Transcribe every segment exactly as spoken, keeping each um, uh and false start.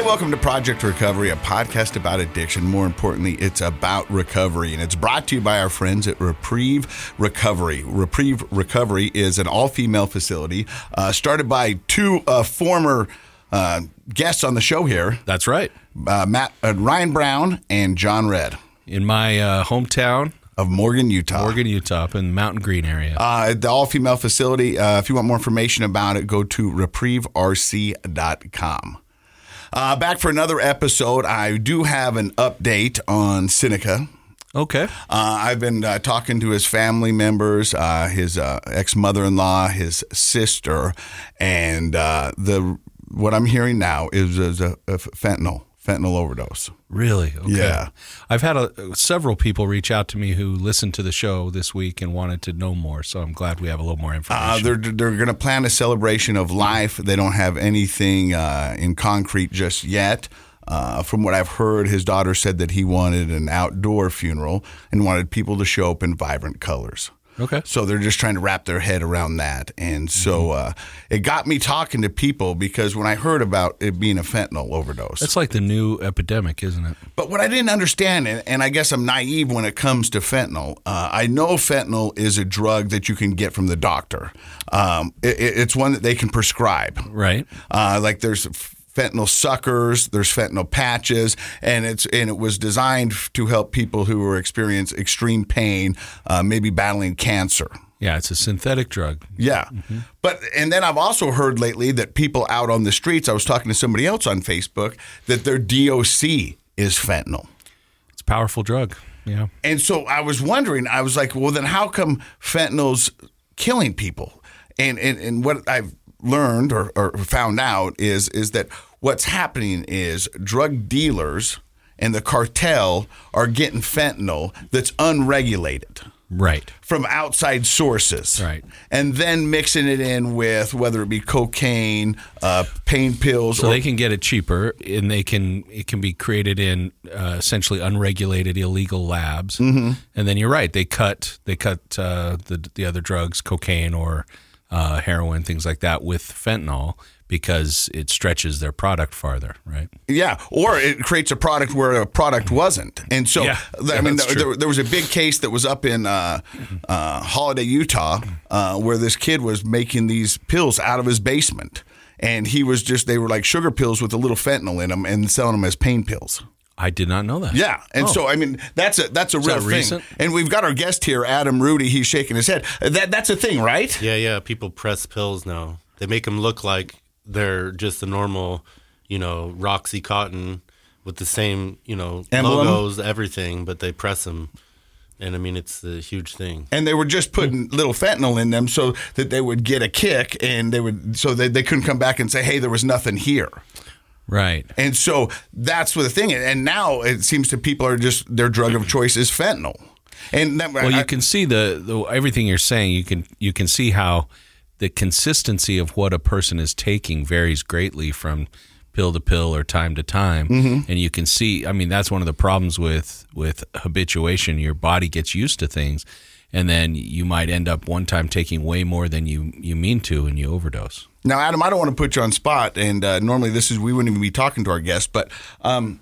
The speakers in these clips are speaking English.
welcome to Project Recovery, a podcast about addiction. More importantly, it's about recovery, and it's brought to you by our friends at Reprieve Recovery. Reprieve Recovery is an all-female facility uh, started by two uh, former uh, guests on the show here. That's right. Uh, Matt, uh, Ryan Brown and John Red. In my uh, hometown of Morgan, Utah. Morgan, Utah, up in the Mountain Green area. Uh, the all-female facility. Uh, if you want more information about it, go to reprieve r c dot com. Uh, back for another episode. I do have an update on Seneca. Okay. Uh, I've been uh, talking to his family members, uh, his uh, ex-mother-in-law, his sister, and uh, the what I'm hearing now is, is a, a fentanyl. Fentanyl overdose. Really? Okay. Yeah. I've had a, several people reach out to me who listened to the show this week and wanted to know more, so I'm glad we have a little more information. Uh, they're they're going to plan a celebration of life. They don't have anything uh, in concrete just yet. Uh, from what I've heard, his daughter said that he wanted an outdoor funeral and wanted people to show up in vibrant colors. Okay. So they're just trying to wrap their head around that. And so uh, it got me talking to people because when I heard about it being a fentanyl overdose. It's like the new epidemic, isn't it? But what I didn't understand, and, and I guess I'm naive when it comes to fentanyl, uh, I know fentanyl is a drug that you can get from the doctor. Um, it, it's one that they can prescribe. Right. Uh, like there's fentanyl suckers, there's fentanyl patches, and it's and it was designed to help people who were experiencing extreme pain, uh, maybe battling cancer. Yeah, it's a synthetic drug. Yeah. Mm-hmm. But and then I've also heard lately that people out on the streets, I was talking to somebody else on Facebook, that their D O C is fentanyl. It's a powerful drug. Yeah. And so I was wondering, I was like, well, then how come fentanyl's killing people? And and, and what I've learned or, or found out is is that what's happening is drug dealers and the cartel are getting fentanyl that's unregulated. Right. From outside sources. Right. And then mixing it in with whether it be cocaine, uh, pain pills. So or, they can get it cheaper, and they can it can be created in uh, essentially unregulated, illegal labs. Mm-hmm. And then you're right, they cut they cut uh, the the other drugs, cocaine or uh, heroin, things like that, with fentanyl because it stretches their product farther, right? Yeah, or it creates a product where a product wasn't. And so, yeah, I yeah, mean, there, there, there was a big case that was up in uh, uh, Holiday, Utah, uh, where this kid was making these pills out of his basement. And he was just, they were like sugar pills with a little fentanyl in them and selling them as pain pills. I did not know that. Yeah, and oh. so I mean that's a that's a Is real that thing. recent? And we've got our guest here, Adam Rudy. He's shaking his head. That that's a thing, right? Yeah, yeah. People press pills now. They make them look like they're just a normal, you know, Roxy Cotton with the same, you know, Emblem? logos, everything, but they press them. And I mean, it's a huge thing. And they were just putting little fentanyl in them so that they would get a kick, and they would so they, they couldn't come back and say, "Hey, there was nothing here." Right. And so that's what the thing is. And now it seems that people are just, their drug of choice is fentanyl. And that, well, I, you can see the, the everything you're saying. You can you can see how the consistency of what a person is taking varies greatly from pill to pill or time to time. Mm-hmm. And you can see, I mean, that's one of the problems with with habituation. Your body gets used to things, and then you might end up one time taking way more than you, you mean to, and you overdose. Now, Adam, I don't want to put you on spot, and uh, normally this is, we wouldn't even be talking to our guests, but um,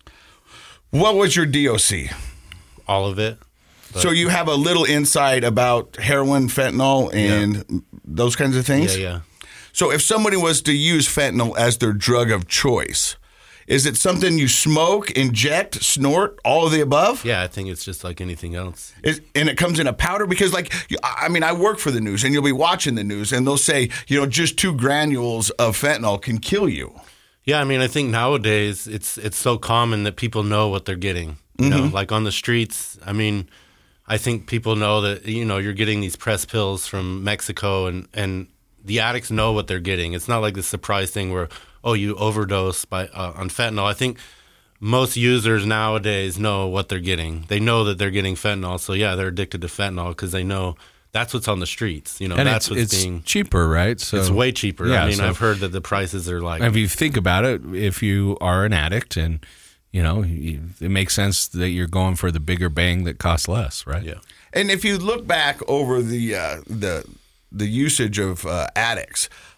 what was your D O C? All of it. So you have a little insight about heroin, fentanyl, and yeah. those kinds of things? Yeah, yeah. So if somebody was to use fentanyl as their drug of choice, is it something you smoke, inject, snort, all of the above? Yeah, I think it's just like anything else. Is, and it comes in a powder? Because, like, I mean, I work for the news, and you'll be watching the news, and they'll say, you know, just two granules of fentanyl can kill you. Yeah, I mean, I think nowadays it's it's so common that people know what they're getting. You mm-hmm. know, like on the streets, I mean, I think people know that, you know, you're getting these press pills from Mexico, and, and the addicts know what they're getting. It's not like the surprise thing where, oh, you overdose by uh, on fentanyl. I think most users nowadays know what they're getting. They know that they're getting fentanyl. So, yeah, they're addicted to fentanyl because they know that's what's on the streets. You know, and that's it's, what's it's being cheaper, right? So it's way cheaper. Yeah, I mean, so I've heard that the prices are like. If you think about it, if you are an addict and, you know, you, it makes sense that you're going for the bigger bang that costs less, right? Yeah. And if you look back over the uh, the the usage of uh, addicts,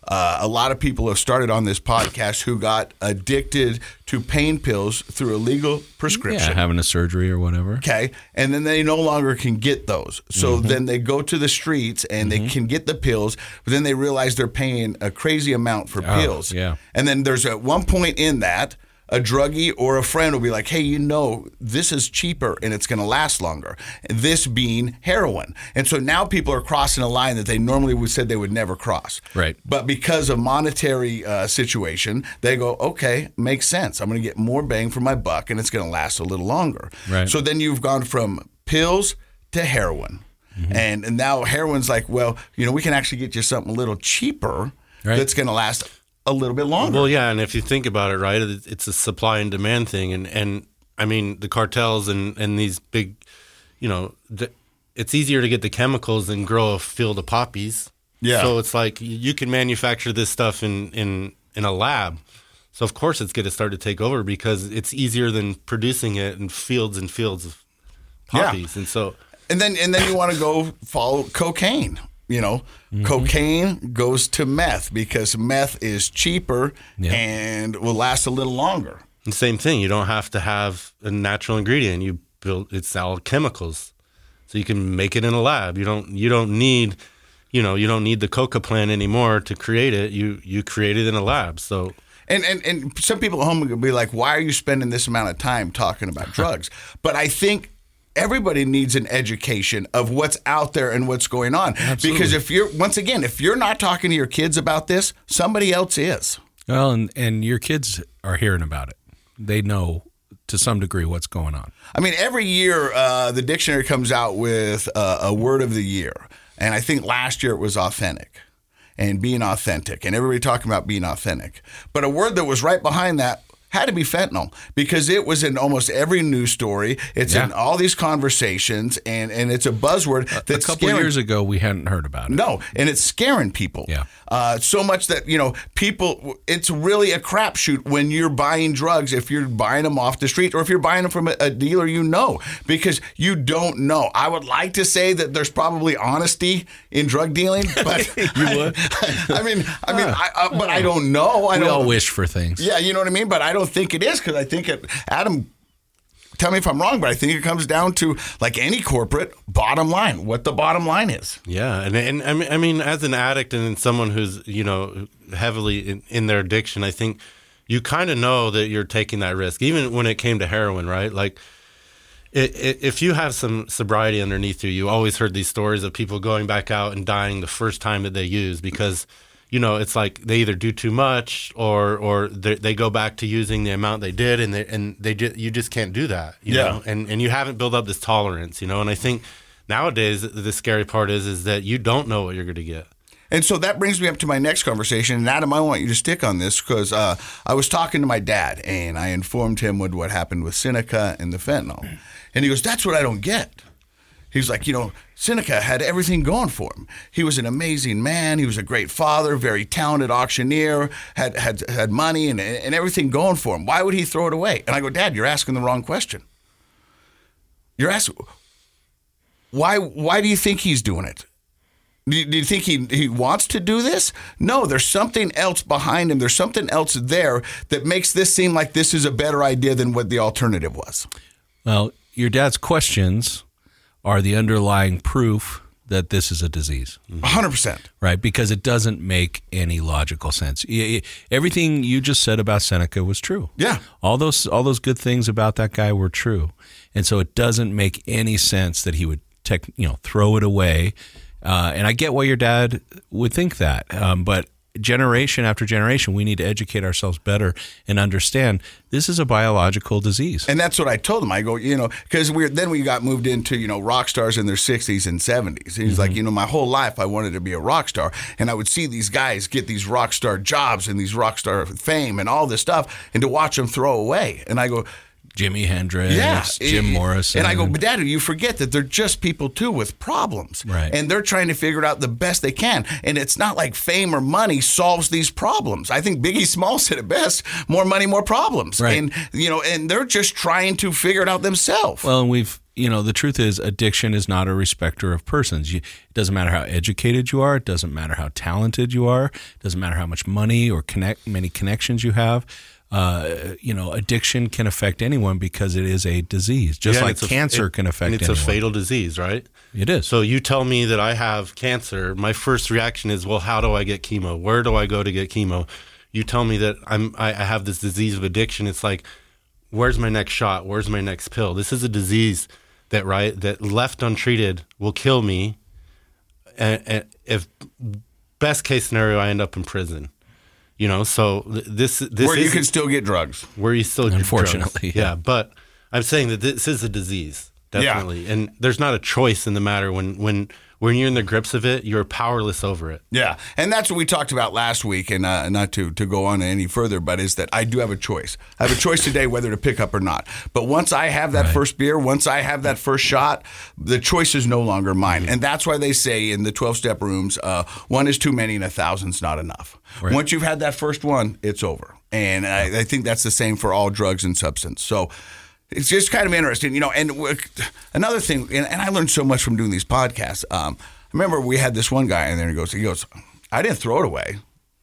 Uh, a lot of people have started on this podcast who got addicted to pain pills through a legal prescription. Yeah, having a surgery or whatever. Okay. And then they no longer can get those. So mm-hmm. then they go to the streets and mm-hmm. they can get the pills, but then they realize they're paying a crazy amount for oh, pills. Yeah. And then there's at one point in that, a druggie or a friend will be like, hey, you know, this is cheaper and it's going to last longer. This being heroin. And so now people are crossing a line that they normally would said they would never cross. Right. But because of monetary uh, situation, they go, okay, makes sense. I'm going to get more bang for my buck and it's going to last a little longer. Right. So then you've gone from pills to heroin. Mm-hmm. And, and now heroin's like, well, you know, we can actually get you something a little cheaper right. that's going to last a little bit longer. Well, yeah, and if you think about it, right, it's a supply and demand thing, and and I mean the cartels and and these big, you know, the, it's easier to get the chemicals than grow a field of poppies. Yeah. So it's like you can manufacture this stuff in in in a lab. So of course it's going to start to take over because it's easier than producing it in fields and fields of poppies, yeah. and so and then and then you want to go follow cocaine. You know, mm-hmm. cocaine goes to meth because meth is cheaper yeah. and will last a little longer. And same thing. You don't have to have a natural ingredient. You build it's all chemicals, so you can make it in a lab. You don't you don't need, you know, you don't need the coca plant anymore to create it. You you create it in a lab. So. And, and and some people at home will be like, why are you spending this amount of time talking about drugs? But I think everybody needs an education of what's out there and what's going on. Absolutely. Because if you're, once again, if you're not talking to your kids about this, somebody else is. Well, and, and your kids are hearing about it. They know to some degree what's going on. I mean, every year uh, the dictionary comes out with uh, a word of the year. And I think last year it was authentic and being authentic. And everybody talking about being authentic. But a word that was right behind that had to be fentanyl because it was in almost every news story. It's yeah. in all these conversations, and, and it's a buzzword that's a couple scaring, years ago we hadn't heard about it. No, and it's scaring people. Yeah, uh, so much that you know people. It's really a crapshoot when you're buying drugs. If you're buying them off the street, or if you're buying them from a, a dealer, you know, because you don't know. I would like to say that there's probably honesty in drug dealing, but you would. I, I mean, I mean, I, uh, but I don't know. I we don't, all wish for things. Yeah, you know what I mean. But I don't think it is because I think it, Adam, tell me if I'm wrong, but I think it comes down to like any corporate bottom line, what the bottom line is. Yeah, and and I mean, I mean, as an addict and someone who's you know heavily in, in their addiction, I think you kind of know that you're taking that risk, even when it came to heroin, right? Like, it, it, if you have some sobriety underneath you, you always heard these stories of people going back out and dying the first time that they use because. You know, it's like they either do too much or or they, they go back to using the amount they did, and they and they just, you just can't do that. You yeah. know? and and you haven't built up this tolerance. You know, and I think nowadays the scary part is is that you don't know what you're going to get. And so that brings me up to my next conversation. And Adam, I want you to stick on this because uh, I was talking to my dad, and I informed him with what happened with Seneca and the fentanyl, and he goes, "That's what I don't get." He's like, you know, Seneca had everything going for him. He was an amazing man. He was a great father, very talented auctioneer, had had had money and, and everything going for him. Why would he throw it away? And I go, Dad, you're asking the wrong question. You're asking, why Why do you think he's doing it? Do you, do you think he, he wants to do this? No, there's something else behind him. There's something else there that makes this seem like this is a better idea than what the alternative was. Well, your dad's questions are the underlying proof that this is a disease. one hundred percent. Right, because it doesn't make any logical sense. Everything you just said about Seneca was true. Yeah. All those all those good things about that guy were true. And so it doesn't make any sense that he would tech, you know, throw it away. Uh, and I get why your dad would think that. Um, but generation after generation, we need to educate ourselves better and understand this is a biological disease. And that's what I told him. I go, you know, because we then we got moved into, you know, rock stars in their sixties and seventies. And he's mm-hmm. like, you know, my whole life I wanted to be a rock star. And I would see these guys get these rock star jobs and these rock star fame and all this stuff and to watch them throw away. And I go, Jimi Hendrix, yeah, Jim Morrison. And I go, but Dad, you forget that they're just people too with problems. Right. And they're trying to figure it out the best they can. And it's not like fame or money solves these problems. I think Biggie Smalls said it best, more money, more problems. Right. And, you know, and they're just trying to figure it out themselves. Well, and we've you know, the truth is addiction is not a respecter of persons. You, it doesn't matter how educated you are. It doesn't matter how talented you are. It doesn't matter how much money or connect many connections you have. Uh, you know, addiction can affect anyone because it is a disease, just Yeah, like it's a- cancer it- can affect and it's anyone. a fatal disease, right? It is. So you tell me that I have cancer. My first reaction is, well, how do I get chemo? Where do I go to get chemo? You tell me that I'm I, I have this disease of addiction. It's like, where's my next shot? Where's my next pill? This is a disease that right that left untreated will kill me. And, and if best case scenario, I end up in prison. You know, so th- this this Where you is can still get drugs. where you still get Unfortunately, drugs. yeah. yeah. But I'm saying that this is a disease, definitely, and there's not a choice in the matter when when when you're in the grips of it, you're powerless over it. Yeah, and that's what we talked about last week, and uh, not to, to go on any further, but is that I do have a choice. I have a choice today whether to pick up or not. But once I have that Right. first beer, once I have that first shot, the choice is no longer mine. And that's why they say in the twelve-step rooms, uh, one is too many and a thousand's not enough. Right. Once you've had that first one, it's over. And I, I think that's the same for all drugs and substance. So it's just kind of interesting, you know. And w- another thing, and, and I learned so much from doing these podcasts. Um, I remember we had this one guy in there. And he goes, he goes, I didn't throw it away.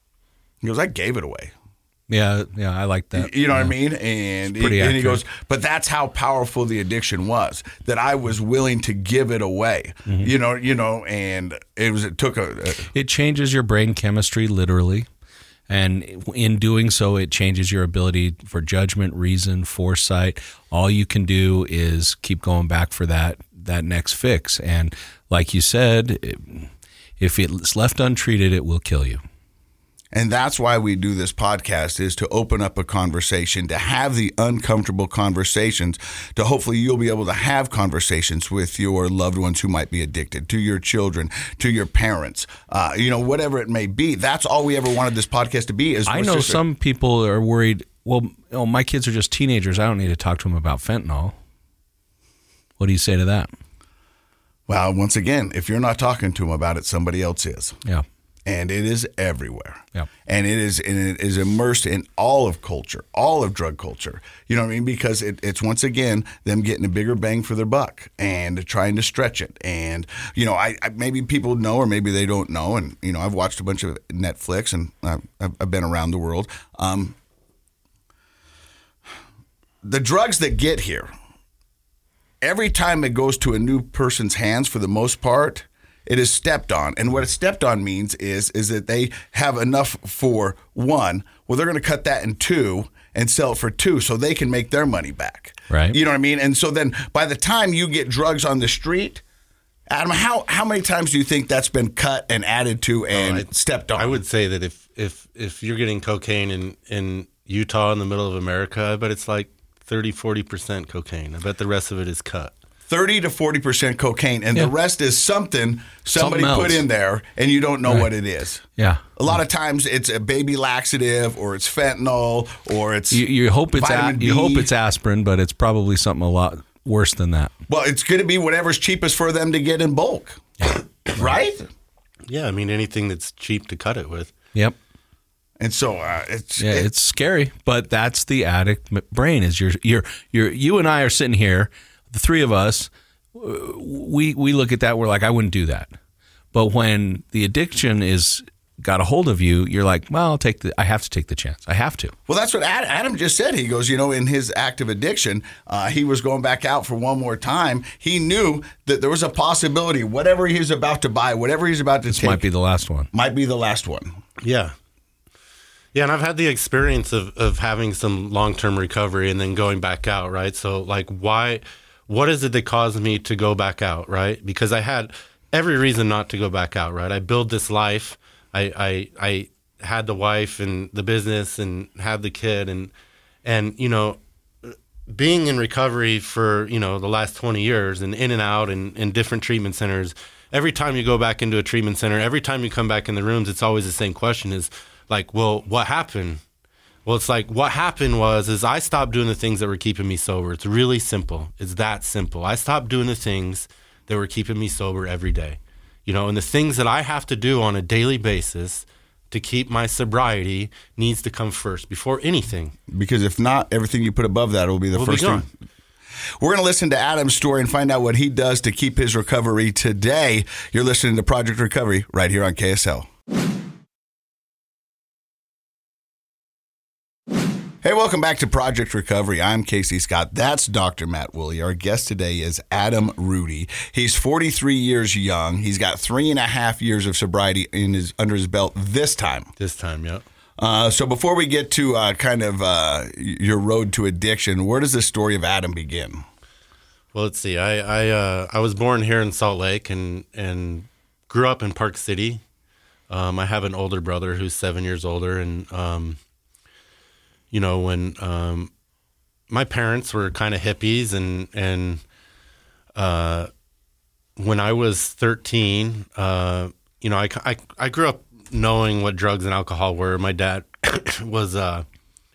He goes, I gave it away. Yeah, yeah, I like that. You know yeah. what I mean? And, It's pretty and he accurate. goes, but that's how powerful the addiction was, that I was willing to give it away. Mm-hmm. You know, you know, and it was it took a, a It changes your brain chemistry literally. And in doing so, it changes your ability for judgment, reason, foresight. All you can do is keep going back for that that next fix. And like you said, it, if it's left untreated, it will kill you. And that's why we do this podcast, is to open up a conversation, to have the uncomfortable conversations, to hopefully you'll be able to have conversations with your loved ones who might be addicted, to your children, to your parents, uh, you know, whatever it may be. That's all we ever wanted this podcast to be. Is I was know just a- some people are worried, well, oh, my kids are just teenagers. I don't need to talk to them about fentanyl. What do you say to that? Well, once again, if you're not talking to them about it, somebody else is. Yeah. And it is everywhere. Yeah. And it is and it is immersed in all of culture, all of drug culture. You know what I mean? Because it, it's once again them getting a bigger bang for their buck and trying to stretch it. And you know, I, I maybe people know or maybe they don't know. And you know, I've watched a bunch of Netflix and I've, I've been around the world. Um, the drugs that get here, every time it goes to a new person's hands, for the most part, it is stepped on. And what it's stepped on means is is that they have enough for one. Well, they're going to cut that in two and sell it for two so they can make their money back. Right. You know what I mean? And so then by the time you get drugs on the street, Adam, how, how many times do you think that's been cut and added to and I- stepped on? I would say that if if if you're getting cocaine in in Utah in the middle of America, I bet it's like thirty, forty percent cocaine. I bet the rest of it is cut. thirty to forty percent cocaine, and Yeah. the rest is something somebody Something put else. in there, and you don't know Right. what it is. Yeah. A lot of times it's a baby laxative, or it's fentanyl, or it's You, you hope it's a, vitamin you B. hope it's aspirin, but it's probably something a lot worse than that. well, it's going to be whatever's cheapest for them to get in bulk, right? Yeah, I mean anything that's cheap to cut it with. Yep. And so uh, it's Yeah, it- it's scary, but that's the addict m- brain. Is you're you're you're you and I are sitting here, the three of us. uh, We we look at that. We're like, I wouldn't do that. But when the addiction is got a hold of you, you're like, well, I'll take the. I have to take the chance. I have to. well, that's what Ad- Adam just said. He goes, you know, in his active addiction, uh, he was going back out for one more time. He knew that there was a possibility, whatever he was about to buy, whatever he's about to This take, might be the last one. might be the last one. Yeah. Yeah, and I've had the experience of, of having some long-term recovery and then going back out, right? So, like, why, what is it that caused me to go back out, right? Because I had every reason not to go back out, right? I built this life. I, I, I had the wife and the business and had the kid. And, and, you know, being in recovery for, you know, the last twenty years and in and out and in different treatment centers, every time you go back into a treatment center, every time you come back in the rooms, it's always the same question is, like, well, what happened? Well, it's like, what happened was, is I stopped doing the things that were keeping me sober. It's really simple. It's that simple. I stopped doing the things that were keeping me sober every day. You know, and the things that I have to do on a daily basis to keep my sobriety needs to come first before anything. Because if not, everything you put above that will be the Will be first gone. thing. We're going to listen to Adam's story and find out what he does to keep his recovery today. You're listening to Project Recovery right here on K S L. Hey, welcome back to Project Recovery. I'm Casey Scott. That's Doctor Matt Woolley. Our guest today is Adam Rudy. He's forty-three years young. He's got three and a half years of sobriety in his under his belt this time. This time, yeah. Uh, so before we get to uh, kind of uh, your road to addiction, where does the story of Adam begin? Well, let's see. I I, uh, I was born here in Salt Lake and and grew up in Park City. Um, I have an older brother who's seven years older, and um, you know, when um, my parents were kind of hippies, and and uh, when I was thirteen, uh, you know, I, I, I grew up knowing what drugs and alcohol were. My dad was uh,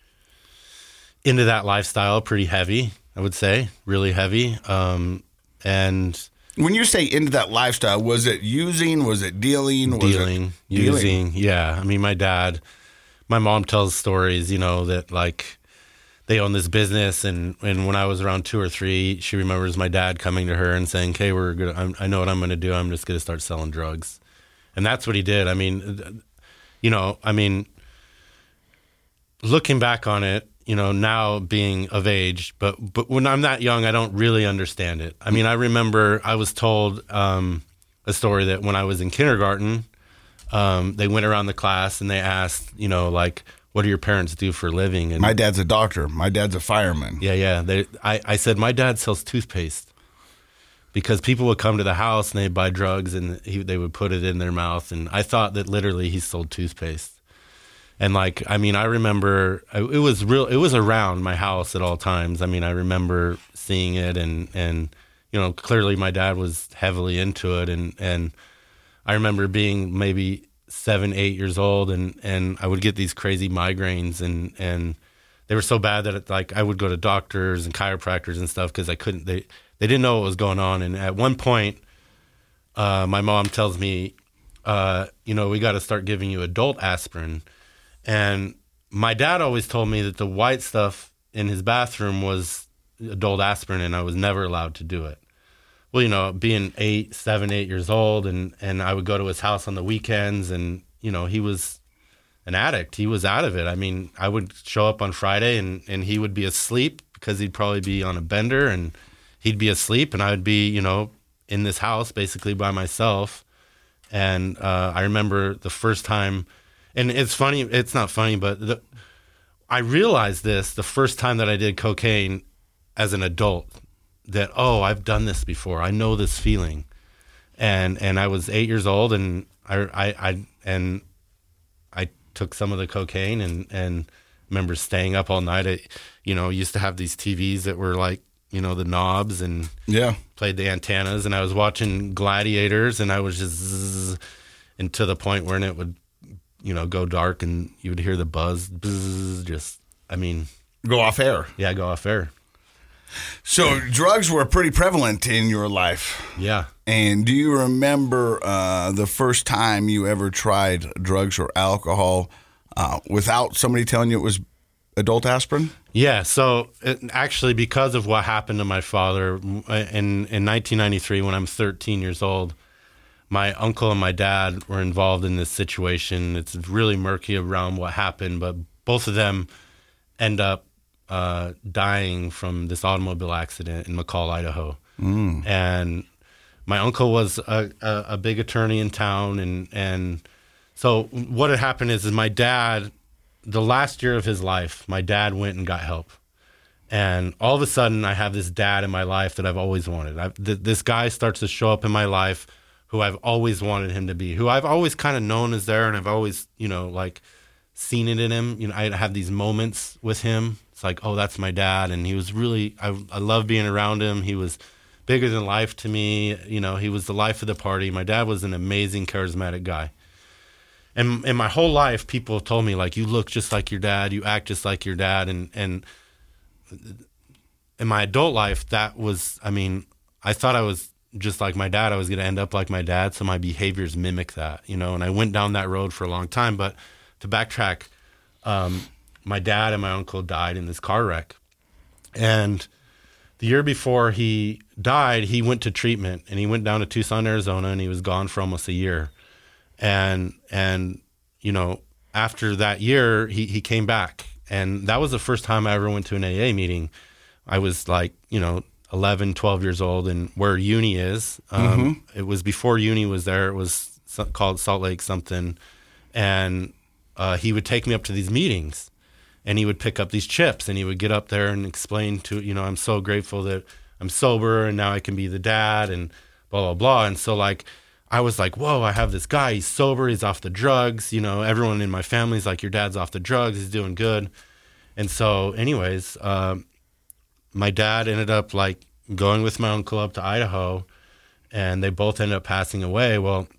into that lifestyle, pretty heavy, I would say, really heavy. Um, and when you say into that lifestyle, was it using? Was it dealing? Was dealing, it using? Dealing? Yeah. I mean, my dad. My mom tells stories, you know, that like they own this business, and, and when I was around two or three, she remembers my dad coming to her and saying, "Okay, we're gonna. I'm, I know what I'm going to do. I'm just going to start selling drugs," and that's what he did. I mean, you know, I mean, looking back on it, you know, now being of age, but but when I'm that young, I don't really understand it. I mean, I remember I was told um, a story that when I was in kindergarten. Um, they went around the class and they asked, you know, like, what do your parents do for a living? And my dad's a doctor. My dad's a fireman. Yeah, yeah. They, I, I said, my dad sells toothpaste, because people would come to the house and they'd buy drugs and he, they would put it in their mouth. And I thought that literally he sold toothpaste. And like, I mean, I remember it was real, it was around my house at all times. I mean, I remember seeing it, and, and, you know, clearly my dad was heavily into it. And, and, I remember being maybe seven, eight years old, and, and I would get these crazy migraines, and, and they were so bad that it, like I would go to doctors and chiropractors and stuff because I couldn't. They they didn't know what was going on. And at one point, uh, my mom tells me, uh, you know, we got to start giving you adult aspirin. And my dad always told me that the white stuff in his bathroom was adult aspirin, and I was never allowed to do it. Well, you know, being eight, seven, eight years old, and, and I would go to his house on the weekends, and, you know, he was an addict. He was out of it. I mean, I would show up on Friday, and, and he would be asleep because he'd probably be on a bender, and he'd be asleep, and I would be, you know, in this house basically by myself. And uh, I remember the first time, and it's funny, it's not funny, but the, I realized this the first time that I did cocaine as an adult. That, oh, I've done this before. I know this feeling. And and I was eight years old, and I I, I and I took some of the cocaine, and, and remember staying up all night. I, you know, used to have these T Vs that were like, you know, the knobs, and yeah, played the antennas, and I was watching Gladiators, and I was just zzz, and to the point where it would, you know, go dark, and you would hear the buzz, buzz, just, I mean. Go off air. Yeah, go off air. So drugs were pretty prevalent in your life. Yeah. And do you remember uh, the first time you ever tried drugs or alcohol uh, without somebody telling you it was adult aspirin? Yeah. So it, actually, because of what happened to my father in, in nineteen ninety-three, when I'm thirteen years old, my uncle and my dad were involved in this situation. It's really murky around what happened, but both of them end up Uh, dying from this automobile accident in McCall, Idaho. Mm. And my uncle was a, a, a big attorney in town. And, and so what had happened is, is my dad, the last year of his life, my dad went and got help. And all of a sudden, I have this dad in my life that I've always wanted. I've, th- this guy starts to show up in my life who I've always wanted him to be, who I've always kind of known is there, and I've always, you know, like seen it in him. You know, I have these moments with him. It's like, oh, that's my dad. And he was really, I, I love being around him. He was bigger than life to me. You know, he was the life of the party. My dad was an amazing, charismatic guy. And in my whole life, people have told me, like, you look just like your dad. You act just like your dad. And, and in my adult life, that was, I mean, I thought I was just like my dad. I was going to end up like my dad. So my behaviors mimic that, you know, and I went down that road for a long time. But to backtrack, um, my dad and my uncle died in this car wreck. And the year before he died, he went to treatment, and he went down to Tucson, Arizona, and he was gone for almost a year. And, and you know, after that year, he, he came back. And that was the first time I ever went to an A A meeting. I was like, you know, eleven, twelve years old, and where uni is, um, mm-hmm. it was before uni was there. It was called Salt Lake something. And uh, he would take me up to these meetings, and he would pick up these chips, and he would get up there and explain to, you know, I'm so grateful that I'm sober and now I can be the dad and blah, blah, blah. And so like, I was like, whoa, I have this guy, he's sober, he's off the drugs. You know, everyone in my family's like, your dad's off the drugs, he's doing good. And so anyways, um, my dad ended up like going with my uncle up to Idaho, and they both ended up passing away. Well,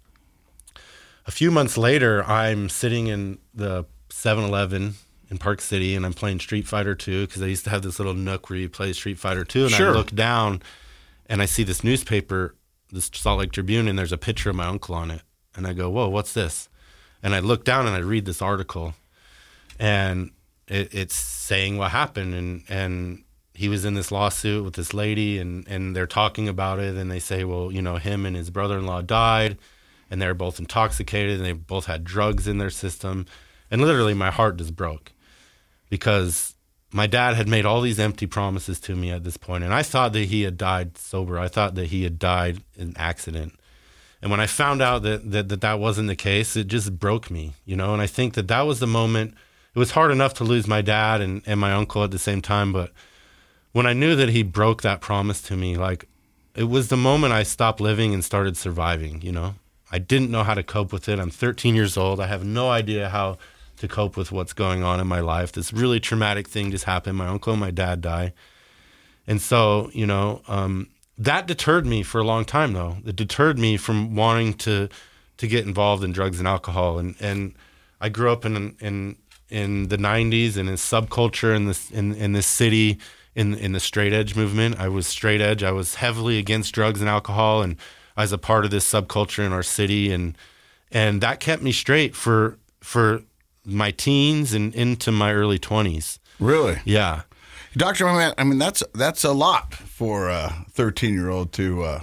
a few months later, I'm sitting in the seven eleven in Park City, and I'm playing Street Fighter two, because I used to have this little nook where you play Street Fighter two, and sure. I look down and I see this newspaper, this Salt Lake Tribune, and there's a picture of my uncle on it. And I go, whoa, what's this? And I look down and I read this article, and it, it's saying what happened, and and he was in this lawsuit with this lady, and, and they're talking about it, and they say, well, you know, him and his brother-in-law died, and they're both intoxicated, and they both had drugs in their system. And literally my heart just broke, because my dad had made all these empty promises to me at this point, and I thought that he had died sober. I thought that he had died in an accident. And when I found out that, that that that wasn't the case, it just broke me, you know. And I think that that was the moment. It was hard enough to lose my dad and, and my uncle at the same time, but when I knew that he broke that promise to me, like, it was the moment I stopped living and started surviving, you know. I didn't know how to cope with it. I'm thirteen years old. I have no idea how to cope with what's going on in my life. This really traumatic thing just happened. My uncle and my dad die. And so, you know, um, that deterred me for a long time, though. It deterred me from wanting to to get involved in drugs and alcohol. And and I grew up in in in the nineties and in subculture in this in, in this city, in in the straight edge movement. I was straight edge. I was heavily against drugs and alcohol, and I was a part of this subculture in our city, and and that kept me straight for for my teens and into my early twenties. Really? Yeah. Doctor Mohammed, I mean, that's that's a lot for a thirteen-year-old to... Uh...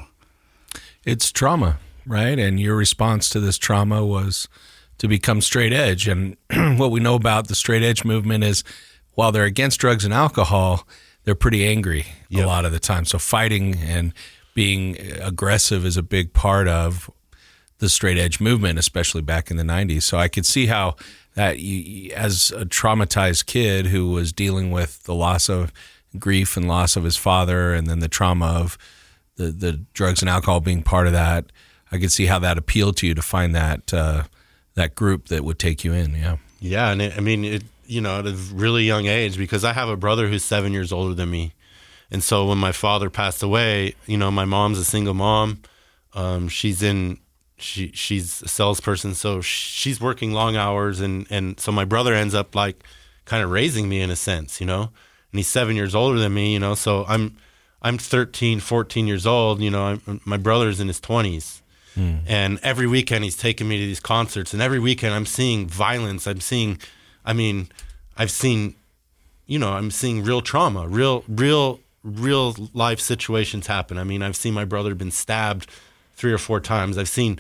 It's trauma, right? And your response to this trauma was to become straight edge. And what we know about the straight edge movement is, while they're against drugs and alcohol, they're pretty angry yep. a lot of the time. So fighting and being aggressive is a big part of the straight edge movement, especially back in the nineties. So I could see how that you, as a traumatized kid who was dealing with the loss of grief and loss of his father, and then the trauma of the, the drugs and alcohol being part of that, I could see how that appealed to you to find that uh, that group that would take you in. Yeah. Yeah. And it, I mean, it, you know, at a really young age, because I have a brother who's seven years older than me. And so when my father passed away, you know, my mom's a single mom. Um, she's in, she she's a salesperson, so she's working long hours, and, and so my brother ends up like kind of raising me in a sense, you know. And he's seven years older than me, you know. So I'm I'm thirteen, fourteen years old, you know. I'm, my brother's in his twenties, hmm. and every weekend he's taking me to these concerts, and every weekend I'm seeing violence. I'm seeing, I mean, I've seen, you know, I'm seeing real trauma, real real. real life situations happen. I mean, I've seen my brother been stabbed three or four times. I've seen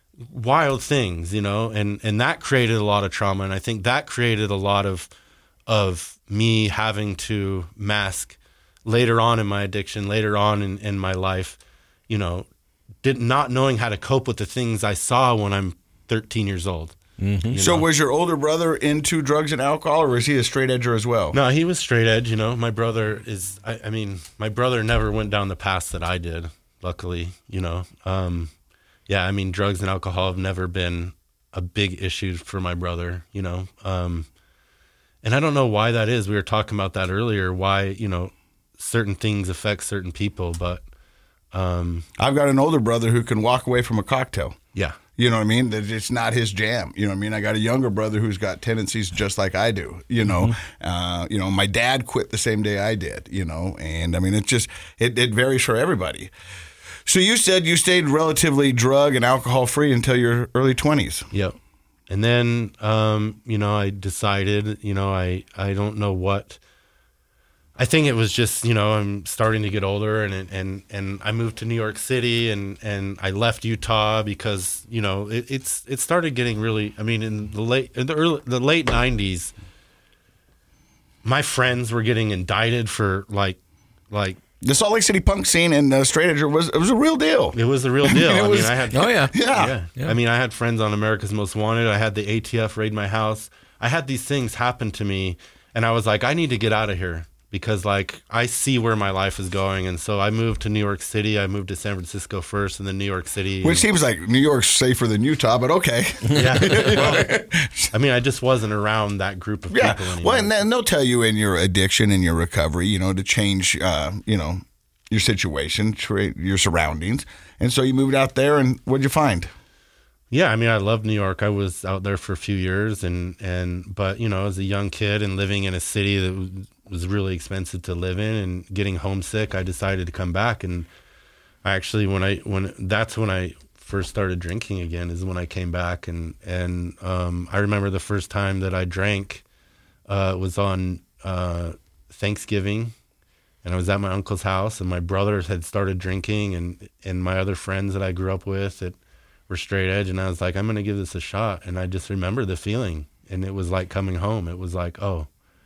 wild things, you know, and, and that created a lot of trauma. And I think that created a lot of, of me having to mask later on in my addiction, later on in, in my life, you know, did not knowing how to cope with the things I saw when I'm thirteen years old. Mm-hmm. So know? Was your older brother into drugs and alcohol, or was he a straight edger as well? No, he was straight edge. You know, my brother is, I, I mean, my brother never went down the path that I did, luckily, you know. Um, yeah, I mean, drugs and alcohol have never been a big issue for my brother, you know. Um, and I don't know why that is. We were talking about that earlier, why, you know, certain things affect certain people, but... Um, I've got an older brother who can walk away from a cocktail. Yeah. You know what I mean? That it's not his jam. You know what I mean? I got a younger brother who's got tendencies just like I do. You know, mm-hmm. uh, you know, my dad quit the same day I did. You know, and I mean, it's just it, it varies for everybody. So you said you stayed relatively drug and alcohol free until your early twenties. Yep. And then, um, you know, I decided, you know, I I don't know what I think it was just, you know, I'm starting to get older, and and and I moved to New York City, and, and I left Utah because, you know, it, it's it started getting really. I mean, in the late in the early the late nineties, my friends were getting indicted for like like. The Salt Lake City punk scene and uh, straight edge was it was a real deal. It was a real deal. I, mean, it was, I had oh yeah. yeah, yeah, yeah. I mean, I had friends on America's Most Wanted. I had the A T F raid my house. I had these things happen to me, and I was like, I need to get out of here. Because, like, I see where my life is going. And so I moved to New York City. I moved to San Francisco first and then New York City. Which seems like New York's safer than Utah, but okay. Yeah. Well, I mean, I just wasn't around that group of yeah. people anymore. Well, and then they'll tell you in your addiction and your recovery, you know, to change, uh, you know, your situation, tra- your surroundings. And so you moved out there, and what'd you find? Yeah, I mean, I loved New York. I was out there for a few years, and, and but, you know, as a young kid and living in a city that was, was really expensive to live in and getting homesick, I decided to come back. And I actually, when I, when that's when I first started drinking again, is when I came back. And, and um, I remember the first time that I drank uh, was on uh, Thanksgiving, and I was at my uncle's house, and my brothers had started drinking, and, and my other friends that I grew up with that were straight edge. And I was like, I'm going to give this a shot. And I just remember the feeling, and it was like coming home. It was like, oh,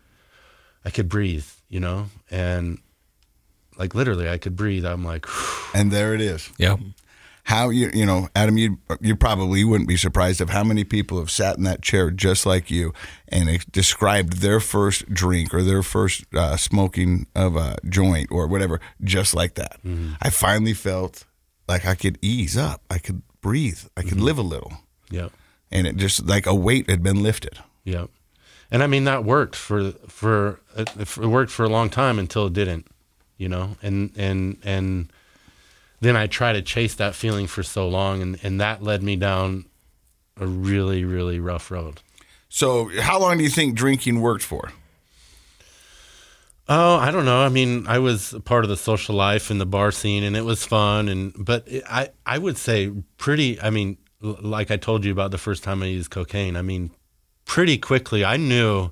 I could breathe, you know, and like literally I could breathe. I'm like, whew. And there it is. Yeah. How you you know, Adam, you you probably wouldn't be surprised of how many people have sat in that chair just like you and ex- described their first drink or their first uh, smoking of a joint or whatever just like that. Mm-hmm. I finally felt like I could ease up, I could breathe, I could mm-hmm. live a little. Yep. And it just like a weight had been lifted. Yep. And I mean, that worked for, for, it worked for a long time until it didn't, you know, and, and, and then I tried to chase that feeling for so long, and, and that led me down a really, really rough road. So how long do you think drinking worked for? Oh, I don't know. I mean, I was a part of the social life and the bar scene, and it was fun. And, but it, I, I would say pretty, I mean, like I told you about the first time I used cocaine, I mean, pretty quickly, I knew,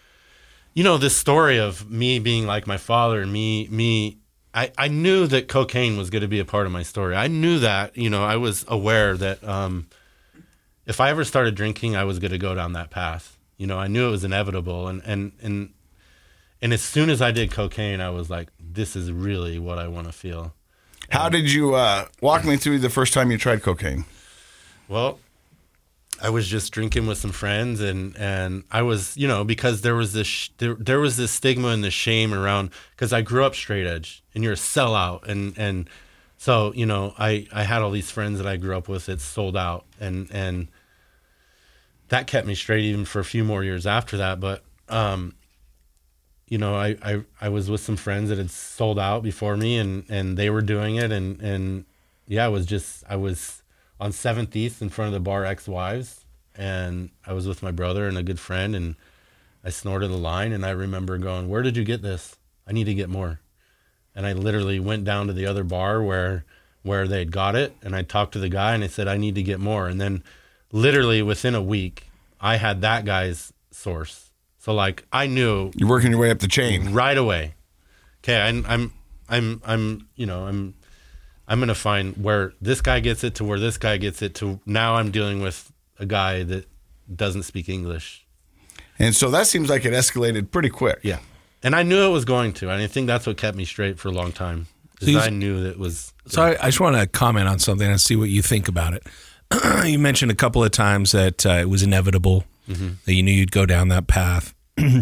you know, this story of me being like my father and me, me, I, I knew that cocaine was going to be a part of my story. I knew that, you know, I was aware that um, if I ever started drinking, I was going to go down that path. You know, I knew it was inevitable. And, and, and, and as soon as I did cocaine, I was like, this is really what I want to feel. How did you uh, walk me through the first time you tried cocaine? Well, I was just drinking with some friends, and, and I was, you know, because there was this sh- there, there was this stigma and this shame around, because I grew up straight edge, and you're a sellout, and and so, you know, I, I had all these friends that I grew up with that sold out, and and that kept me straight even for a few more years after that. But um, you know, I, I I was with some friends that had sold out before me, and and they were doing it, and and yeah, I was just I was. on seventh East in front of the bar Ex-Wives, and I was with my brother and a good friend, and I snorted a line, and I remember going, where did you get this? I need to get more. And I literally went down to the other bar where where they'd got it, and I talked to the guy, and I said, I need to get more. And then literally within a week, I had that guy's source. So like I knew you're working your way up the chain right away. Okay, I'm I'm I'm I'm you know I'm I'm going to find where this guy gets it to where this guy gets it to. Now I'm dealing with a guy that doesn't speak English. And so that seems like it escalated pretty quick. Yeah. And I knew it was going to. And I think that's what kept me straight for a long time. Is So I knew that it was. So I, I just want to comment on something and see what you think about it. You mentioned a couple of times that uh, it was inevitable, mm-hmm. that you knew you'd go down that path.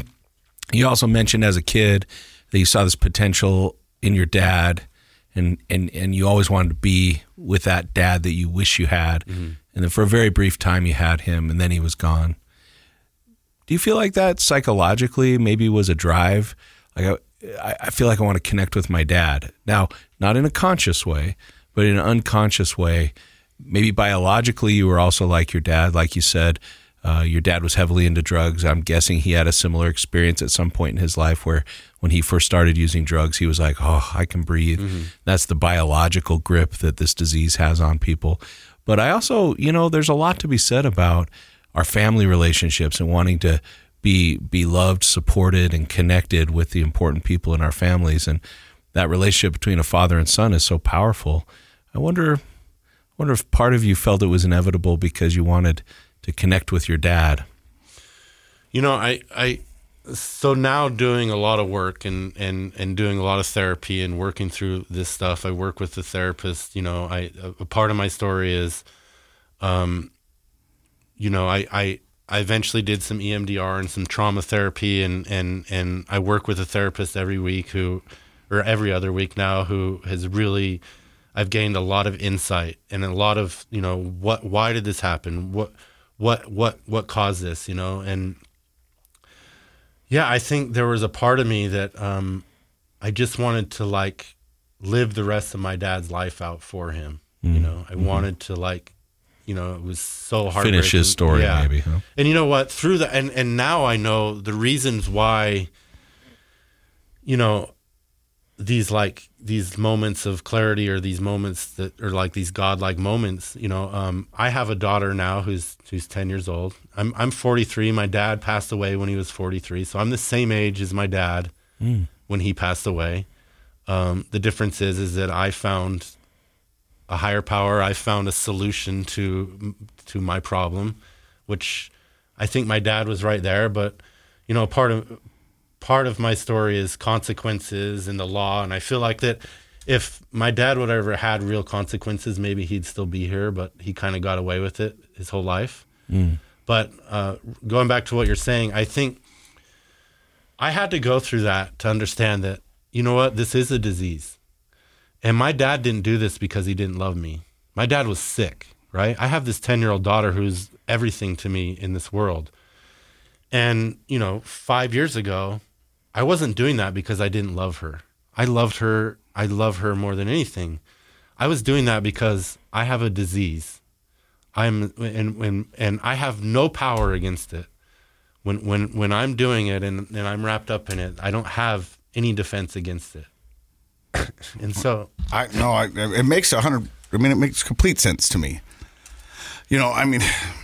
You also mentioned as a kid that you saw this potential in your dad, and, and, and you always wanted to be with that dad that you wish you had. Mm-hmm. And then for a very brief time you had him, and then he was gone. Do you feel like that psychologically maybe was a drive? Like I, I feel like I want to connect with my dad. Now, not in a conscious way, but in an unconscious way. Maybe biologically you were also like your dad, like you said. Uh, your dad was heavily into drugs. I'm guessing he had a similar experience at some point in his life where when he first started using drugs, he was like, oh, I can breathe. Mm-hmm. That's the biological grip that this disease has on people. But I also, you know, there's a lot to be said about our family relationships and wanting to be be loved, supported, and connected with the important people in our families. And that relationship between a father and son is so powerful. I wonder, I wonder if part of you felt it was inevitable because you wanted to connect with your dad. You know, I, I so now doing a lot of work and, and, and doing a lot of therapy and working through this stuff. I work with the therapist. You know, I a part of my story is, um, you know, I, I I eventually did some E M D R and some trauma therapy, and and and I work with a therapist every week who, or every other week now, who has really, I've gained a lot of insight and a lot of, you know, what why did this happen? What what what what caused this? You know, and yeah, I think there was a part of me that um, I just wanted to like live the rest of my dad's life out for him. Mm-hmm. You know, I mm-hmm. wanted to like, you know, it was so hard. Finish his story, yeah. maybe. Huh? And you know what? Through the and and now I know the reasons why. You know, these like these moments of clarity, or these moments that are like these godlike moments. You know, um, I have a daughter now who's who's ten years old. I'm I'm forty-three. My dad passed away when he was forty-three, so I'm the same age as my dad mm. when he passed away. Um, the difference is is that I found a higher power. I found a solution to to my problem, which I think my dad was right there. But you know, part of part of my story is consequences and the law, and I feel like that if my dad would have ever had real consequences, maybe he'd still be here. But he kind of got away with it his whole life. Mm. But uh, going back to what you're saying, I think I had to go through that to understand that, you know what, this is a disease. And my dad didn't do this because he didn't love me. My dad was sick, right? I have this ten-year-old daughter who's everything to me in this world. And, you know, five years ago, I wasn't doing that because I didn't love her. I loved her. I love her more than anything. I was doing that because I have a disease. I'm and and, and I have no power against it. When when when I'm doing it and, and I'm wrapped up in it, I don't have any defense against it. And so I no, I, it makes a hundred. I mean, it makes complete sense to me. You know, I mean,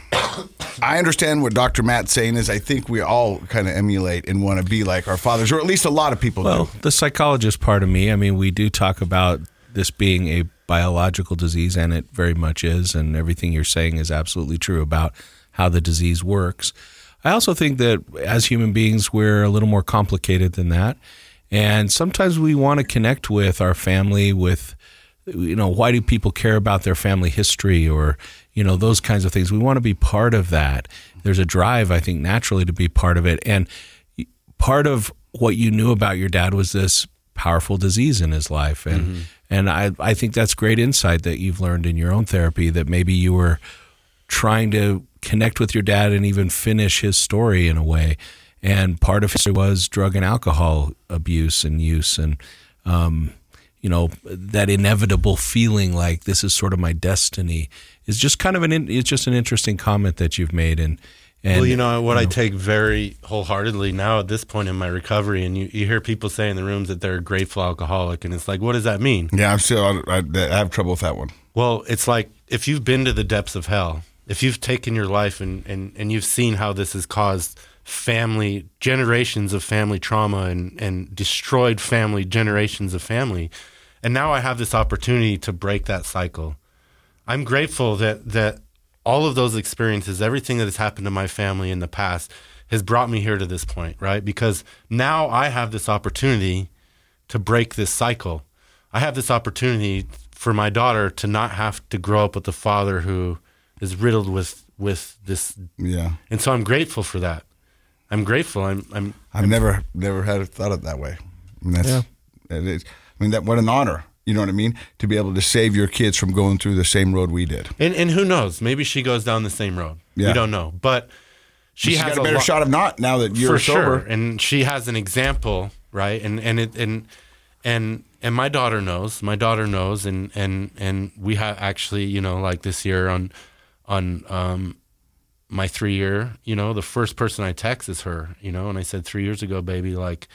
I understand what Doctor Matt's saying is. I think we all kind of emulate and want to be like our fathers, or at least a lot of people well, do. Well, the psychologist part of me. I mean, we do talk about this being a biological disease, and it very much is. And everything you're saying is absolutely true about how the disease works. I also think that as human beings, we're a little more complicated than that. And sometimes we want to connect with our family, with, you know, why do people care about their family history, or, you know, those kinds of things. We want to be part of that. There's a drive, I think, naturally to be part of it. And part of what you knew about your dad was this powerful disease in his life. And mm-hmm. and I, I think that's great insight that you've learned in your own therapy, that maybe you were trying to connect with your dad and even finish his story in a way. And part of history was drug and alcohol abuse and use, and um, you know, that inevitable feeling like this is sort of my destiny is just kind of an it's just an interesting comment that you've made. And, and well, you know what, you know, I take very wholeheartedly now at this point in my recovery, and you, you hear people say in the rooms that they're a grateful alcoholic, and it's like, what does that mean? Yeah, I'm still I, I have trouble with that one. Well, it's like if you've been to the depths of hell, if you've taken your life and and, and you've seen how this has caused family, generations of family trauma, and, and destroyed family, generations of family. And now I have this opportunity to break that cycle. I'm grateful that, that all of those experiences, everything that has happened to my family in the past has brought me here to this point, right? Because now I have this opportunity to break this cycle. I have this opportunity for my daughter to not have to grow up with a father who is riddled with, with this. Yeah. And so I'm grateful for that. I'm grateful. I'm. I'm I've I'm, never, never had thought of it that way. I mean, that's, yeah. it is. I mean, that what an honor. You know what I mean? To be able to save your kids from going through the same road we did. And and who knows? Maybe she goes down the same road. Yeah. We don't know. But she She's has got a better lo- shot of not now that you're for sober. sure. And she has an example, right? And and it and and and my daughter knows. My daughter knows. And and and we have actually, you know, like this year on on. um my three year, you know, the first person I text is her, you know, and I said, three years ago, baby, like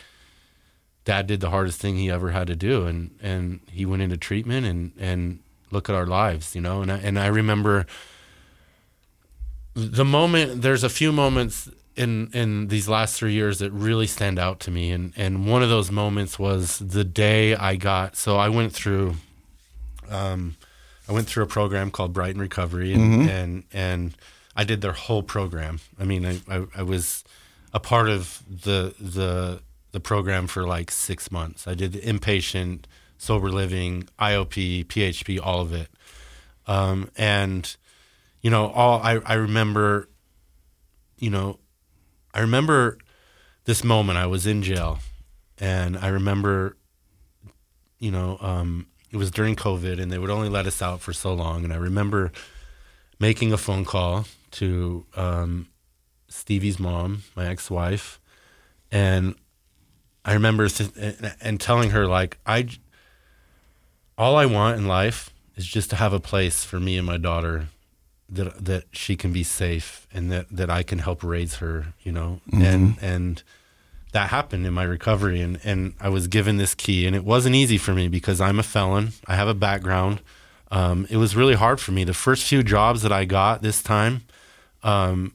dad did the hardest thing he ever had to do. And, and he went into treatment, and, and look at our lives, you know? And I, and I remember the moment, there's a few moments in in these last three years that really stand out to me, and and one of those moments was the day I got. So I went through, um, I went through a program called Brighton Recovery, and mm-hmm. and and I did their whole program. I mean, I, I I was a part of the the the program for like six months. I did the inpatient, sober living, I O P, P H P, all of it, um, and you know, all I I remember, you know. I remember this moment. I was in jail, and I remember, you know, um, it was during COVID, and they would only let us out for so long. And I remember making a phone call to um, Stevie's mom, my ex-wife, and I remember th- and, and telling her, like, I, all I want in life is just to have a place for me and my daughter that that she can be safe, and that, that I can help raise her, you know, mm-hmm. and and that happened in my recovery, and, and I was given this key, and it wasn't easy for me because I'm a felon. I have a background. Um, it was really hard for me. The first few jobs that I got this time, um,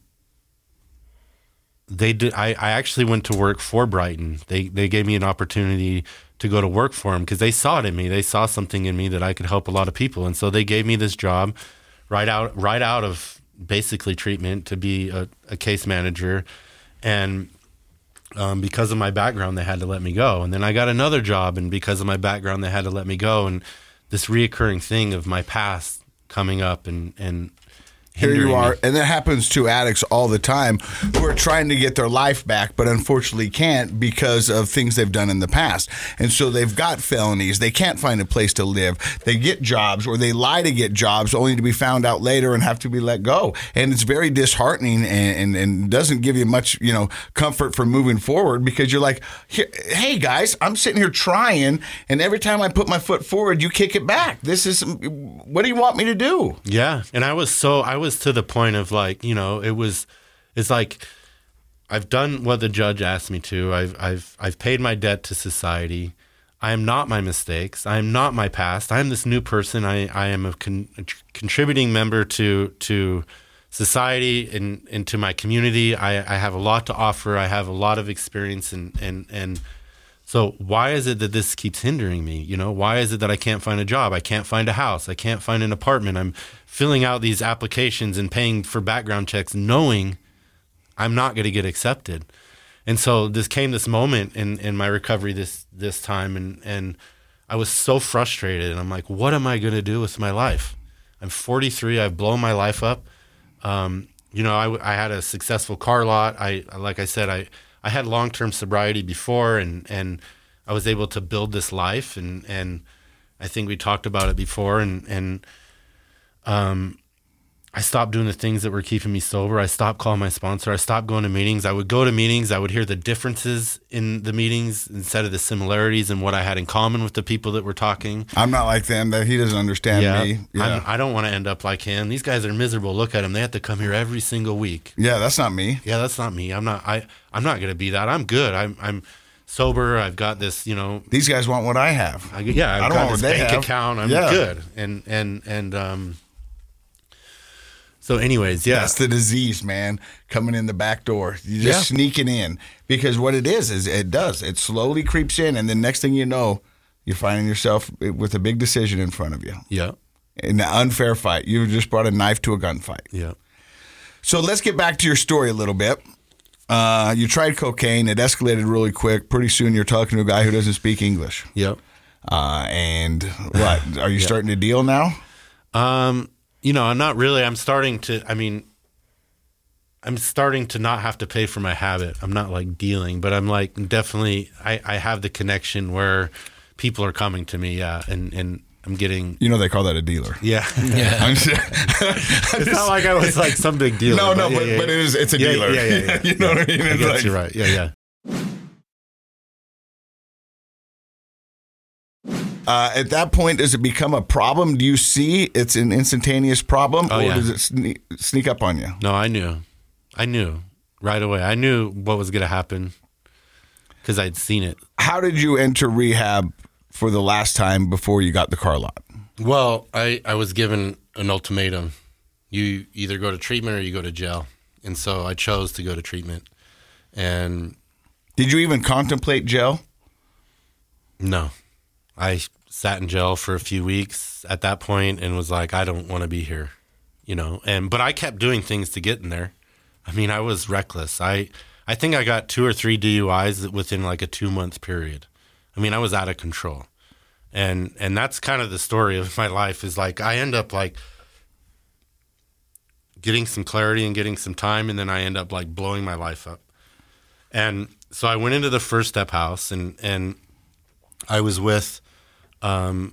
they did. I, I actually went to work for Brighton. They they gave me an opportunity to go to work for them because they saw it in me. They saw something in me that I could help a lot of people, and so they gave me this job. Right out, right out of basically treatment to be a, a case manager, and um, because of my background, they had to let me go. And then I got another job, and because of my background, they had to let me go. And this reoccurring thing of my past coming up, and and here you are, me. and that happens to addicts all the time who are trying to get their life back, but unfortunately can't because of things they've done in the past. And so they've got felonies. They can't find a place to live. They get jobs, or they lie to get jobs only to be found out later and have to be let go. And it's very disheartening, and, and, and doesn't give you much, you know, comfort for moving forward, because you're like, hey guys, I'm sitting here trying, and every time I put my foot forward, you kick it back. This is, what do you want me to do? Yeah. And I was so, I was to the point of, like, you know, it was, it's like, I've done what the judge asked me to. I've, I've, I've paid my debt to society. I am not my mistakes. I am not my past. I am this new person. I, I am a, con- a contributing member to, to society and, and to my community. I, I have a lot to offer. I have a lot of experience, and, and, and so why is it that this keeps hindering me? You know, why is it that I can't find a job? I can't find a house. I can't find an apartment. I'm filling out these applications and paying for background checks, knowing I'm not going to get accepted. And so this came this moment in, in my recovery this this time, and, and I was so frustrated. And I'm like, what am I going to do with my life? I'm forty-three. I've blown my life up. Um, you know, I, I had a successful car lot. I, like I said, I, I had long-term sobriety before, and, and I was able to build this life. And, and I think we talked about it before. And, and um, I stopped doing the things that were keeping me sober. I stopped calling my sponsor. I stopped going to meetings. I would go to meetings. I would hear the differences in the meetings instead of the similarities and what I had in common with the people that were talking. I'm not like them. That he doesn't understand yeah. me. Yeah. I'm, I don't want to end up like him. These guys are miserable. Look at them. They have to come here every single week. Yeah, that's not me. Yeah, that's not me. I'm not. I. I'm not going to be that. I'm good. I'm. I'm sober. I've got this. You know. These guys want what I have. I, yeah, I've I don't got want this what they bank have. account. I'm yeah. good. And and and um. So anyways, yeah. That's the disease, man, coming in the back door. You're just yeah. sneaking in. Because what it is, is it does. It slowly creeps in, and the next thing you know, you're finding yourself with a big decision in front of you. Yeah. In an unfair fight. You just brought a knife to a gunfight. Yeah. So let's get back to your story a little bit. Uh, you tried cocaine. It escalated really quick. Pretty soon you're talking to a guy who doesn't speak English. Yep. Uh, and what? Are you yep. starting to deal now? Um... You know, I'm not really. I'm starting to, I mean, I'm starting to not have to pay for my habit. I'm not like dealing, but I'm like definitely, I, I have the connection where people are coming to me, yeah, and, and I'm getting. You know, they call that a dealer. Yeah. yeah. I'm just, it's just, not like I was like some big dealer. No, no, but, but, yeah, yeah, but it is, it's a yeah, dealer. Yeah, yeah, yeah. You know yeah. what I mean? I It's guess like, you're right. Yeah, yeah. Uh, at that point, does it become a problem? Do you see it's an instantaneous problem, oh, or yeah. does it sneak, sneak up on you? No, I knew. I knew right away. I knew what was going to happen because I'd seen it. How did you enter rehab for the last time before you got the car lot? Well, I, I was given an ultimatum. You either go to treatment or you go to jail. And so I chose to go to treatment. And did you even contemplate jail? No. I sat in jail for a few weeks at that point and was like, I don't want to be here, you know. And but I kept doing things to get in there. I mean, I was reckless. I I think I got two or three D U Is within like a two month period. I mean, I was out of control. And and that's kind of the story of my life, is like I end up like getting some clarity and getting some time, and then I end up like blowing my life up. And so I went into the First Step House, and, and I was with um,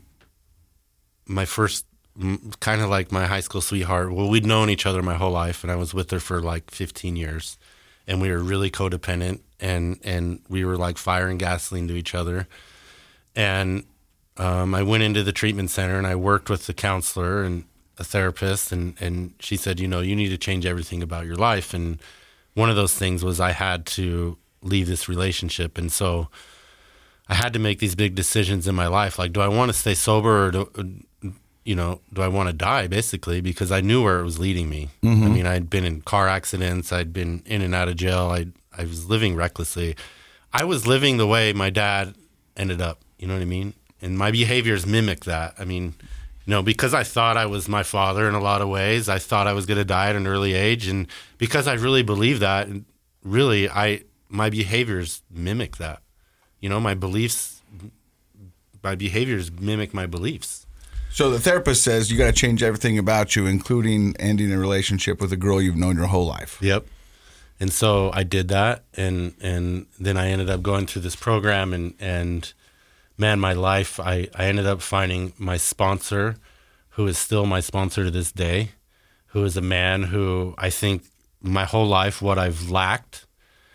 my first, kind of like my high school sweetheart. Well, we'd known each other my whole life, and I was with her for like fifteen years. And we were really codependent, and, and we were like fire and gasoline to each other. And um, I went into the treatment center, and I worked with the counselor and a therapist, and, and she said, you know, you need to change everything about your life. And one of those things was I had to leave this relationship. And so I had to make these big decisions in my life. Like, do I want to stay sober, or do, you know, do I want to die, basically? Because I knew where it was leading me. Mm-hmm. I mean, I'd been in car accidents. I'd been in and out of jail. I I was living recklessly. I was living the way my dad ended up, you know what I mean? And my behaviors mimic that. I mean, you know, because I thought I was my father in a lot of ways, I thought I was going to die at an early age. And because I really believe that, really, I my behaviors mimic that. You know, my beliefs, my behaviors mimic my beliefs. So the therapist says you got to change everything about you, including ending a relationship with a girl you've known your whole life. Yep. And so I did that, and and then I ended up going through this program, and and man, my life, I, I ended up finding my sponsor, who is still my sponsor to this day, who is a man who I think my whole life what I've lacked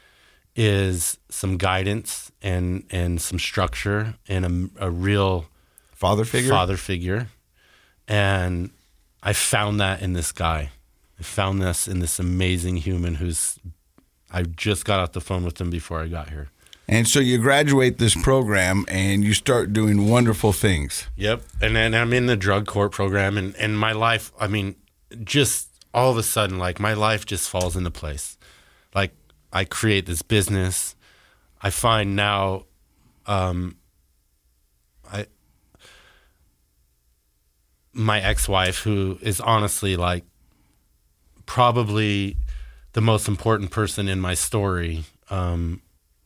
is some guidance and and some structure and a, a real father figure. Father figure, and I found that in this guy. I found this in this amazing human who's. I just got off the phone with him before I got here. And so you graduate this program and you start doing wonderful things. Yep, and then I'm in the drug court program, and and my life. I mean, just all of a sudden, like my life just falls into place. Like I create this business. I find now. Um, I. My ex-wife, who is honestly like probably the most important person in my story, um,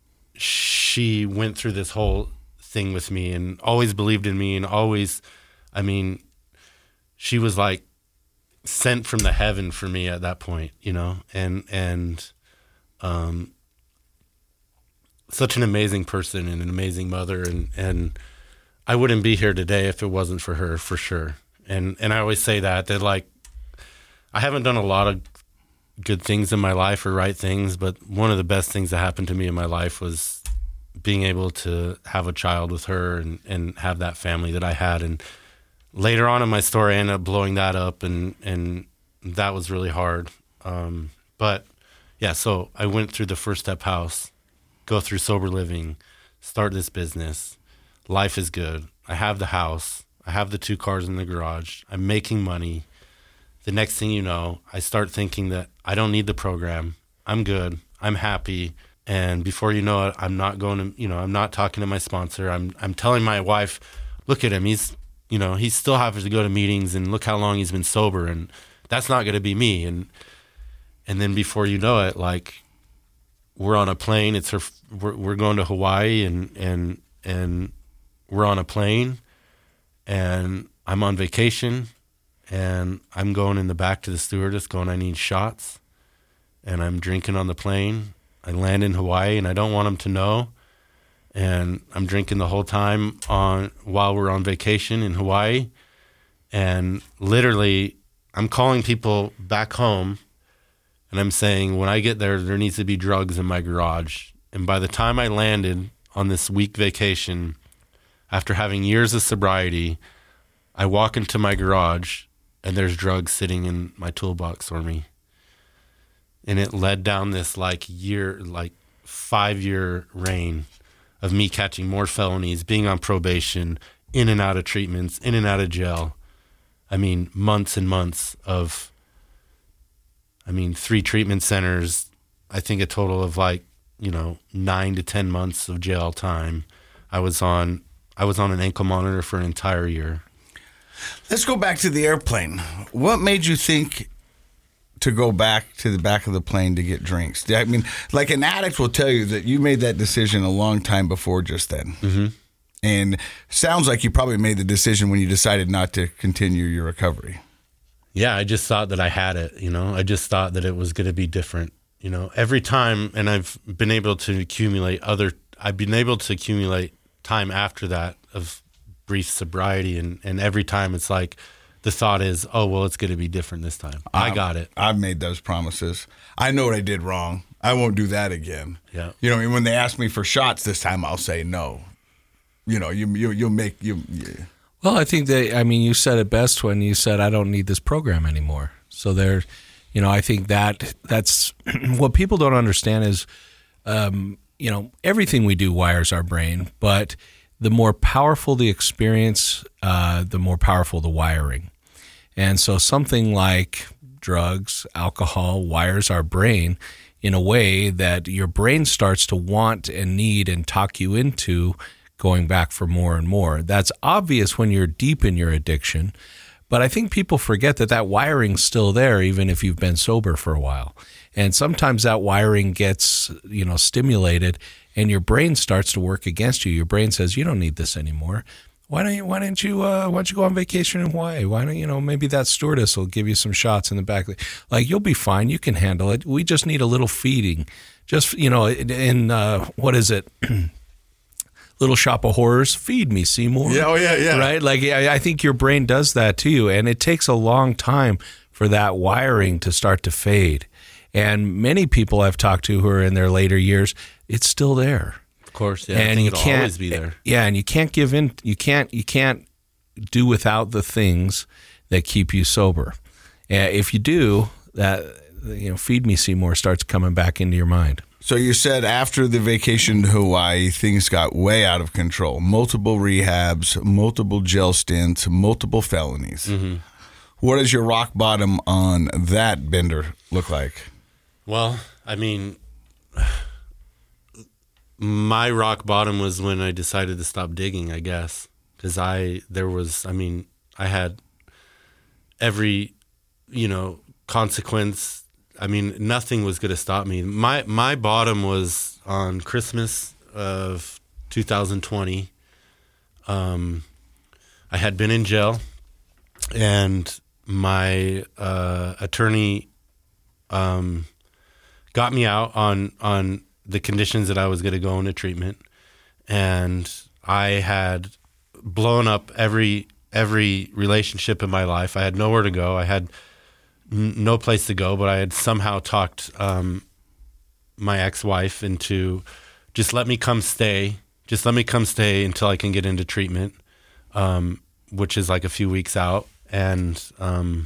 she went through this whole thing with me and always believed in me, and always, I mean, she was like sent from the heaven for me at that point, you know, and, and, um, such an amazing person and an amazing mother. And, and I wouldn't be here today if it wasn't for her, for sure. And and I always say that, that like, I haven't done a lot of good things in my life or right things, but one of the best things that happened to me in my life was being able to have a child with her and, and have that family that I had. And later on in my story, I ended up blowing that up, and, and that was really hard. Um, but yeah, so I went through the First Step House, go through sober living, start this business. Life is good. I have the house. I have the two cars in the garage. I'm making money. The next thing you know, I start thinking that I don't need the program. I'm good. I'm happy. And before you know it, I'm not going to, you know, I'm not talking to my sponsor. I'm I'm telling my wife, look at him. He's, you know, he still has to go to meetings, and look how long he's been sober, and that's not going to be me. And and then before you know it, like, we're on a plane. It's her. We're, we're going to Hawaii, and and and we're on a plane. And I'm on vacation, and I'm going in the back to the stewardess going, I need shots. And I'm drinking on the plane. I land in Hawaii, and I don't want them to know. And I'm drinking the whole time on while we're on vacation in Hawaii. And literally, I'm calling people back home, and I'm saying, when I get there, there needs to be drugs in my garage. And by the time I landed on this week vacation, after having years of sobriety, I walk into my garage, and there's drugs sitting in my toolbox for me. And it led down this like year, like five year reign of me catching more felonies, being on probation, in and out of treatments, in and out of jail. I mean, months and months of, I mean, three treatment centers, I think a total of like, you know, nine to ten months of jail time. I was on, I was on an ankle monitor for an entire year. Let's go back to the airplane. What made you think to go back to the back of the plane to get drinks? I mean, like an addict will tell you that you made that decision a long time before just then. Mm-hmm. And sounds like you probably made the decision when you decided not to continue your recovery. Yeah, I just thought that I had it, you know. I just thought that it was going to be different, you know. Every time, and I've been able to accumulate other, I've been able to accumulate time after that of brief sobriety, and, and every time it's like the thought is, oh, well, it's going to be different this time. I I've, got it. I've made those promises. I know what I did wrong. I won't do that again. Yeah. You know, and when they ask me for shots this time, I'll say no. You know, you, you, you'll make, you. you Well, I think they, I mean, you said it best when you said, I don't need this program anymore. So there, you know, I think that that's what people don't understand is, um, you know, everything we do wires our brain, but the more powerful the experience, uh, the more powerful the wiring. And so something like drugs, alcohol wires our brain in a way that your brain starts to want and need and talk you into going back for more and more. That's obvious when you're deep in your addiction, but I think people forget that that wiring's still there even if you've been sober for a while. And sometimes that wiring gets, you know, stimulated and your brain starts to work against you. Your brain says, you don't need this anymore. Why don't you, why don't you, uh, why don't you go on vacation in Hawaii? Why don't, you know, maybe that stewardess will give you some shots in the back. Like, you'll be fine. You can handle it. We just need a little feeding. Just, you know, in, uh, what is it? Little Shop of Horrors, feed me, Seymour. Yeah, oh yeah, yeah. Right? Like, I, I think your brain does that to you, and it takes a long time for that wiring to start to fade. And many people I've talked to who are in their later years, it's still there. Of course, yeah. And I think you it'll can't always be there. Yeah, and you can't give in. You can't. You can't do without the things that keep you sober. And if you do, that, you know, feed me, Seymour starts coming back into your mind. So you said after the vacation to Hawaii, things got way out of control. Multiple rehabs, multiple jail stints, multiple felonies. Mm-hmm. What does your rock bottom on that bender look like? Well, I mean, my rock bottom was when I decided to stop digging, I guess. Because I, there was, I mean, I had every, you know, consequence. I mean, nothing was going to stop me. My my bottom was on Christmas of two thousand twenty. Um, I had been in jail, and my uh, attorney um, got me out on on the conditions that I was going to go into treatment, and I had blown up every every relationship in my life. I had nowhere to go. I had no place to go, but I had somehow talked um, my ex-wife into just let me come stay, just let me come stay until I can get into treatment, um, which is like a few weeks out. And um,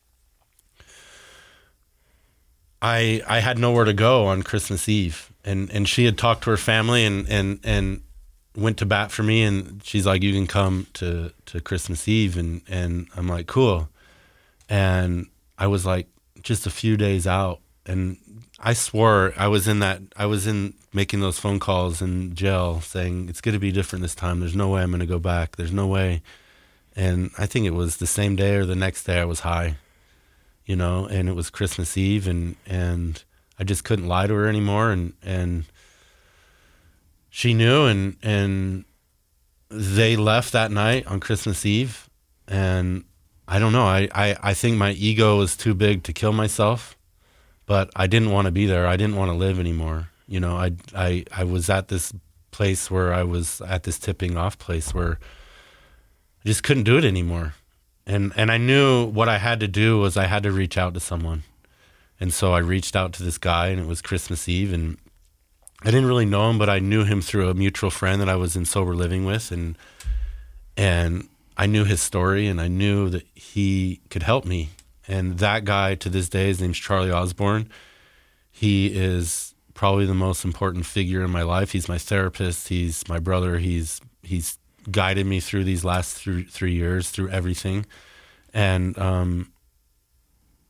I I had nowhere to go on Christmas Eve, and and she had talked to her family and and and went to bat for me, and she's like, you can come to to Christmas Eve, and and I'm like, cool. And I was like just a few days out, and I swore I was in that, I was in making those phone calls in jail saying, it's going to be different this time. There's no way I'm going to go back. There's no way. And I think it was the same day or the next day I was high, you know, and it was Christmas Eve, and, and I just couldn't lie to her anymore. And, and she knew, and, and they left that night on Christmas Eve, and I don't know. I, I, I think my ego was too big to kill myself, but I didn't want to be there. I didn't want to live anymore. You know, I, I, I was at this place where I was at this tipping off place where I just couldn't do it anymore. And, and I knew what I had to do was I had to reach out to someone. And so I reached out to this guy, and it was Christmas Eve, and I didn't really know him, but I knew him through a mutual friend that I was in sober living with. And, and, I knew his story, and I knew that he could help me. And that guy, to this day, his name's Charlie Osborne. He is probably the most important figure in my life. He's my therapist. He's my brother. He's he's guided me through these last three, three years, through everything. And um,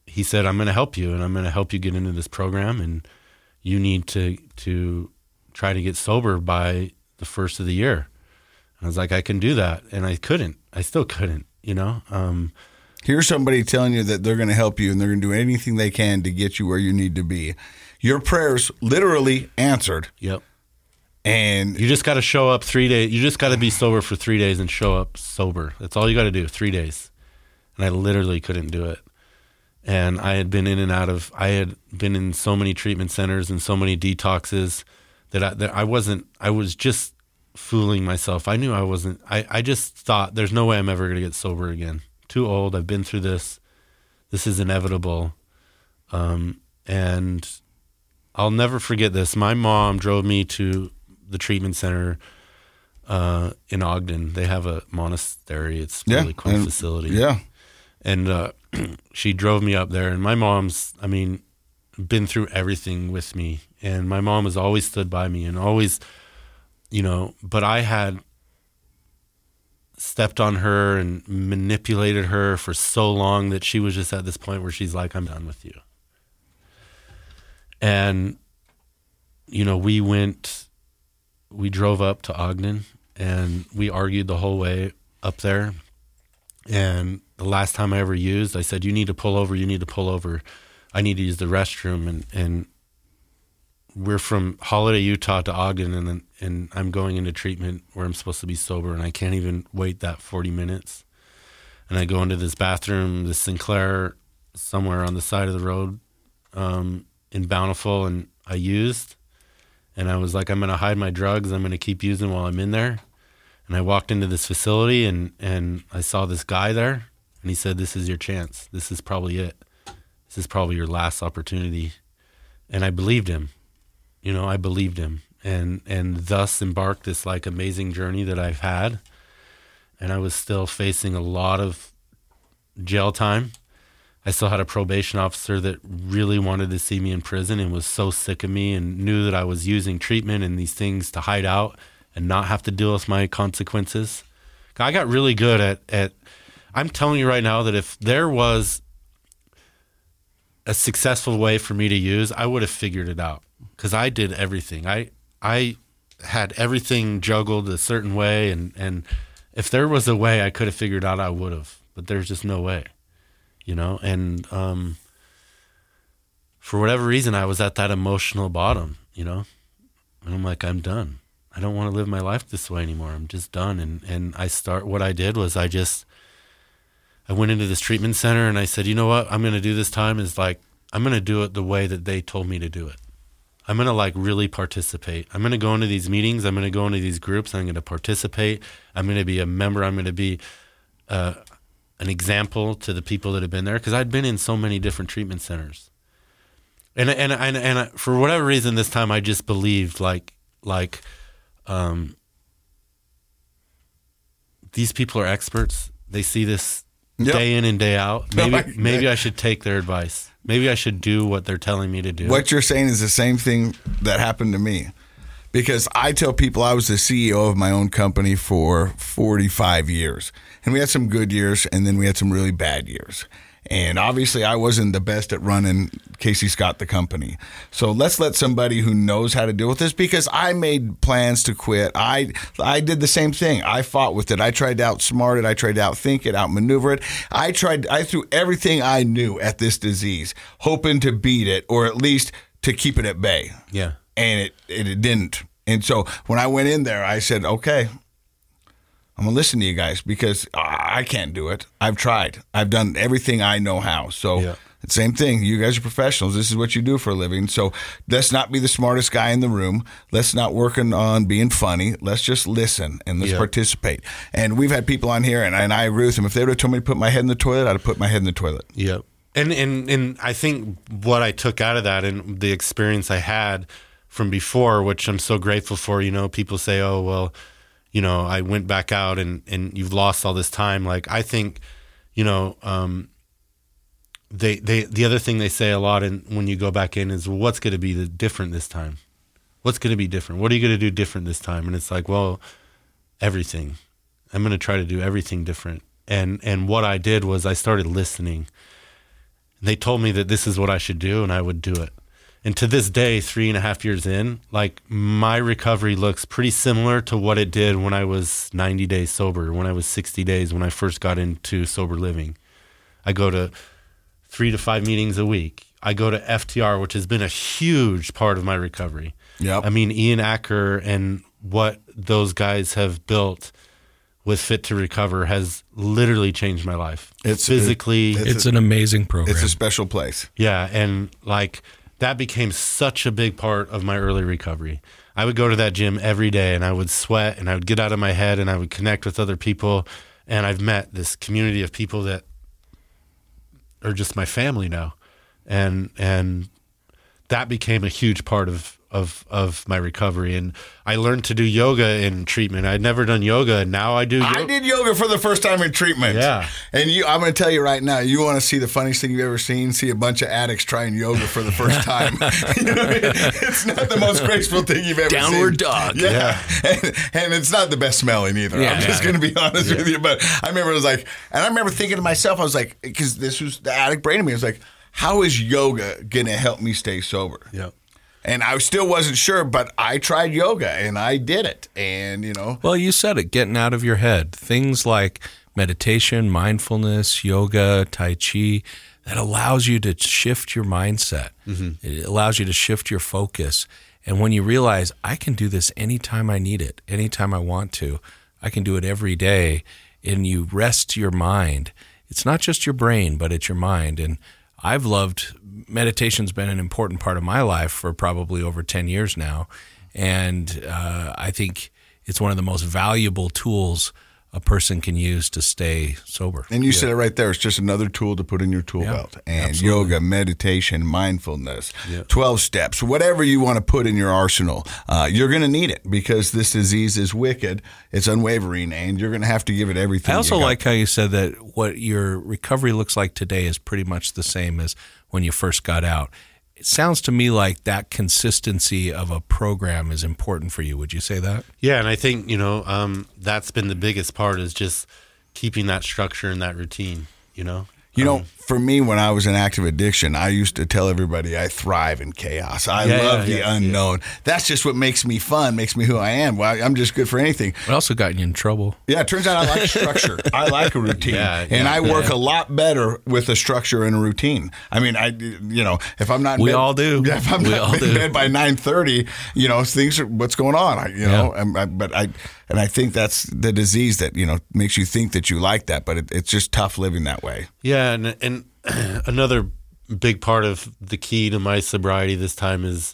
he said, I'm going to help you, and I'm going to help you get into this program, and you need to to try to get sober by the first of the year. And I was like, I can do that. And I couldn't. I still couldn't, you know. Um, Here's somebody telling you that they're going to help you and they're going to do anything they can to get you where you need to be. Your prayers literally answered. Yep. And you just got to show up three days. You just got to be sober for three days and show up sober. That's all you got to do, three days. And I literally couldn't do it. And I had been in and out of, I had been in so many treatment centers and so many detoxes that I, that I wasn't, I was just fooling myself. I knew I wasn't, I, I just thought there's no way I'm ever going to get sober again. Too old. I've been through this. This is inevitable. Um, and I'll never forget this. My mom drove me to the treatment center uh, in Ogden. They have a monastery. It's a yeah, really cool and, facility. Yeah. And uh, she drove me up there. And my mom's, I mean, been through everything with me. And my mom has always stood by me and always, you know, but I had stepped on her and manipulated her for so long that she was just at this point where she's like, I'm done with you. And, you know, we went, we drove up to Ogden and we argued the whole way up there. And the last time I ever used, I said, you need to pull over, you need to pull over. I need to use the restroom. And, and we're from Holiday, Utah to Ogden, and then, and I'm going into treatment where I'm supposed to be sober, and I can't even wait that forty minutes. And I go into this bathroom, this Sinclair, somewhere on the side of the road um, in Bountiful, and I used, and I was like, I'm going to hide my drugs. I'm going to keep using while I'm in there. And I walked into this facility, and, and I saw this guy there, and he said, this is your chance. This is probably it. This is probably your last opportunity. And I believed him. You know, I believed him, and, and thus embarked this like amazing journey that I've had. And I was still facing a lot of jail time. I still had a probation officer that really wanted to see me in prison and was so sick of me and knew that I was using treatment and these things to hide out and not have to deal with my consequences. I got really good at, at I'm telling you right now that if there was a successful way for me to use, I would have figured it out. Because I did everything. I I had everything juggled a certain way, and, and if there was a way I could have figured out, I would have. But there's just no way, you know? And um, for whatever reason, I was at that emotional bottom, you know? And I'm like, I'm done. I don't want to live my life this way anymore. I'm just done. And, and I start, what I did was I just, I went into this treatment center and I said, you know what I'm going to do this time is like, I'm going to do it the way that they told me to do it. I'm going to like really participate. I'm going to go into these meetings. I'm going to go into these groups. I'm going to participate. I'm going to be a member. I'm going to be uh, an example to the people that have been there. Cause I'd been in so many different treatment centers. And, and, and, and for whatever reason, this time I just believed like, like, um, these people are experts. They see this yep. day in and day out. Maybe, maybe I should take their advice. Maybe I should do what they're telling me to do. What you're saying is the same thing that happened to me. Because I tell people I was the C E O of my own company for forty-five years. And we had some good years, and then we had some really bad years. And obviously I wasn't the best at running Casey Scott, the company. So let's let somebody who knows how to deal with this, because I made plans to quit. I I did the same thing. I fought with it. I tried to outsmart it. I tried to outthink it, outmaneuver it. I tried, I threw everything I knew at this disease, hoping to beat it or at least to keep it at bay. Yeah. And it, it, it didn't. And so when I went in there, I said, okay, I'm going to listen to you guys because I can't do it. I've tried. I've done everything I know how. So yeah. Same thing. You guys are professionals. This is what you do for a living. So let's not be the smartest guy in the room. Let's not working on being funny. Let's just listen and let's yeah. participate. And we've had people on here, and, and I agree with them. If they would have told me to put my head in the toilet, I'd have put my head in the toilet. Yeah. And, and, and I think what I took out of that and the experience I had from before, which I'm so grateful for, you know, people say, oh, well, you know, I went back out and, and you've lost all this time. Like, I think, you know, um, they, they, the other thing they say a lot in, when you go back in is, well, what's going to be the different this time? What's going to be different? What are you going to do different this time? And it's like, well, everything. I'm going to try to do everything different. And, and what I did was I started listening. And they told me that this is what I should do, and I would do it. And to this day, three and a half years in, like my recovery looks pretty similar to what it did when I was ninety days sober, when I was sixty days, when I first got into sober living. I go to three to five meetings a week. I go to F T R, which has been a huge part of my recovery. Yep. I mean, Ian Acker and what those guys have built with Fit to Recover has literally changed my life. It's physically. it, It's, it's a, an amazing program. It's a special place. Yeah, and like that became such a big part of my early recovery. I would go to that gym every day, and I would sweat, and I would get out of my head, and I would connect with other people, and I've met this community of people that are just my family now, and and that became a huge part of. Of, of my recovery. And I learned to do yoga in treatment. I'd never done yoga, and now I do yoga. I did yoga for the first time in treatment. Yeah. And you, I'm going to tell you right now, you want to see the funniest thing you've ever seen? See a bunch of addicts trying yoga for the first time. You know, it's not the most graceful thing you've ever Downward seen. dog. Yeah. Yeah. And, and it's not the best smelling either. Yeah, I'm just yeah. going to be honest yeah. with you. But I remember it was like, and I remember thinking to myself, I was like, because this was the addict brain in me. I was like, how is yoga going to help me stay sober? Yeah. And I still wasn't sure, but I tried yoga and I did it. And, you know. Well, you said it, getting out of your head. Things like meditation, mindfulness, yoga, Tai Chi, that allows you to shift your mindset. Mm-hmm. It allows you to shift your focus. And when you realize, I can do this anytime I need it, anytime I want to, I can do it every day, and you rest your mind. It's not just your brain, but it's your mind. And I've loved meditation's been an important part of my life for probably over ten years now. And uh, I think it's one of the most valuable tools a person can use to stay sober. And you yeah. said it right there. It's just another tool to put in your tool yeah, belt. And absolutely. yoga, meditation, mindfulness, yeah. twelve steps, whatever you want to put in your arsenal, uh, you're going to need it because this disease is wicked. It's unwavering, and you're going to have to give it everything. I also you got. like how you said that what your recovery looks like today is pretty much the same as when you first got out. It sounds to me like that consistency of a program is important for you. Would you say that? Yeah, and I think, you know, um, that's been the biggest part is just keeping that structure and that routine, you know? You know, um, for me, when I was in active addiction, I used to tell everybody I thrive in chaos. I Yeah, love yeah, the yeah, unknown. That's just what makes me fun, makes me who I am. Well, I'm just good for anything. It also got you in trouble. Yeah, it turns out I like structure. I like a routine. Yeah, and yeah, I work yeah. a lot better with a structure and a routine. I mean, I, you know, if I'm not in We bed, all do. Yeah, if I'm We not all in do. bed by nine thirty, you know, things are, what's going on? I, you know, and I, but I, and I think that's the disease that, you know, makes you think that you like that, but it, it's just tough living that way. Yeah, and and another big part of the key to my sobriety this time is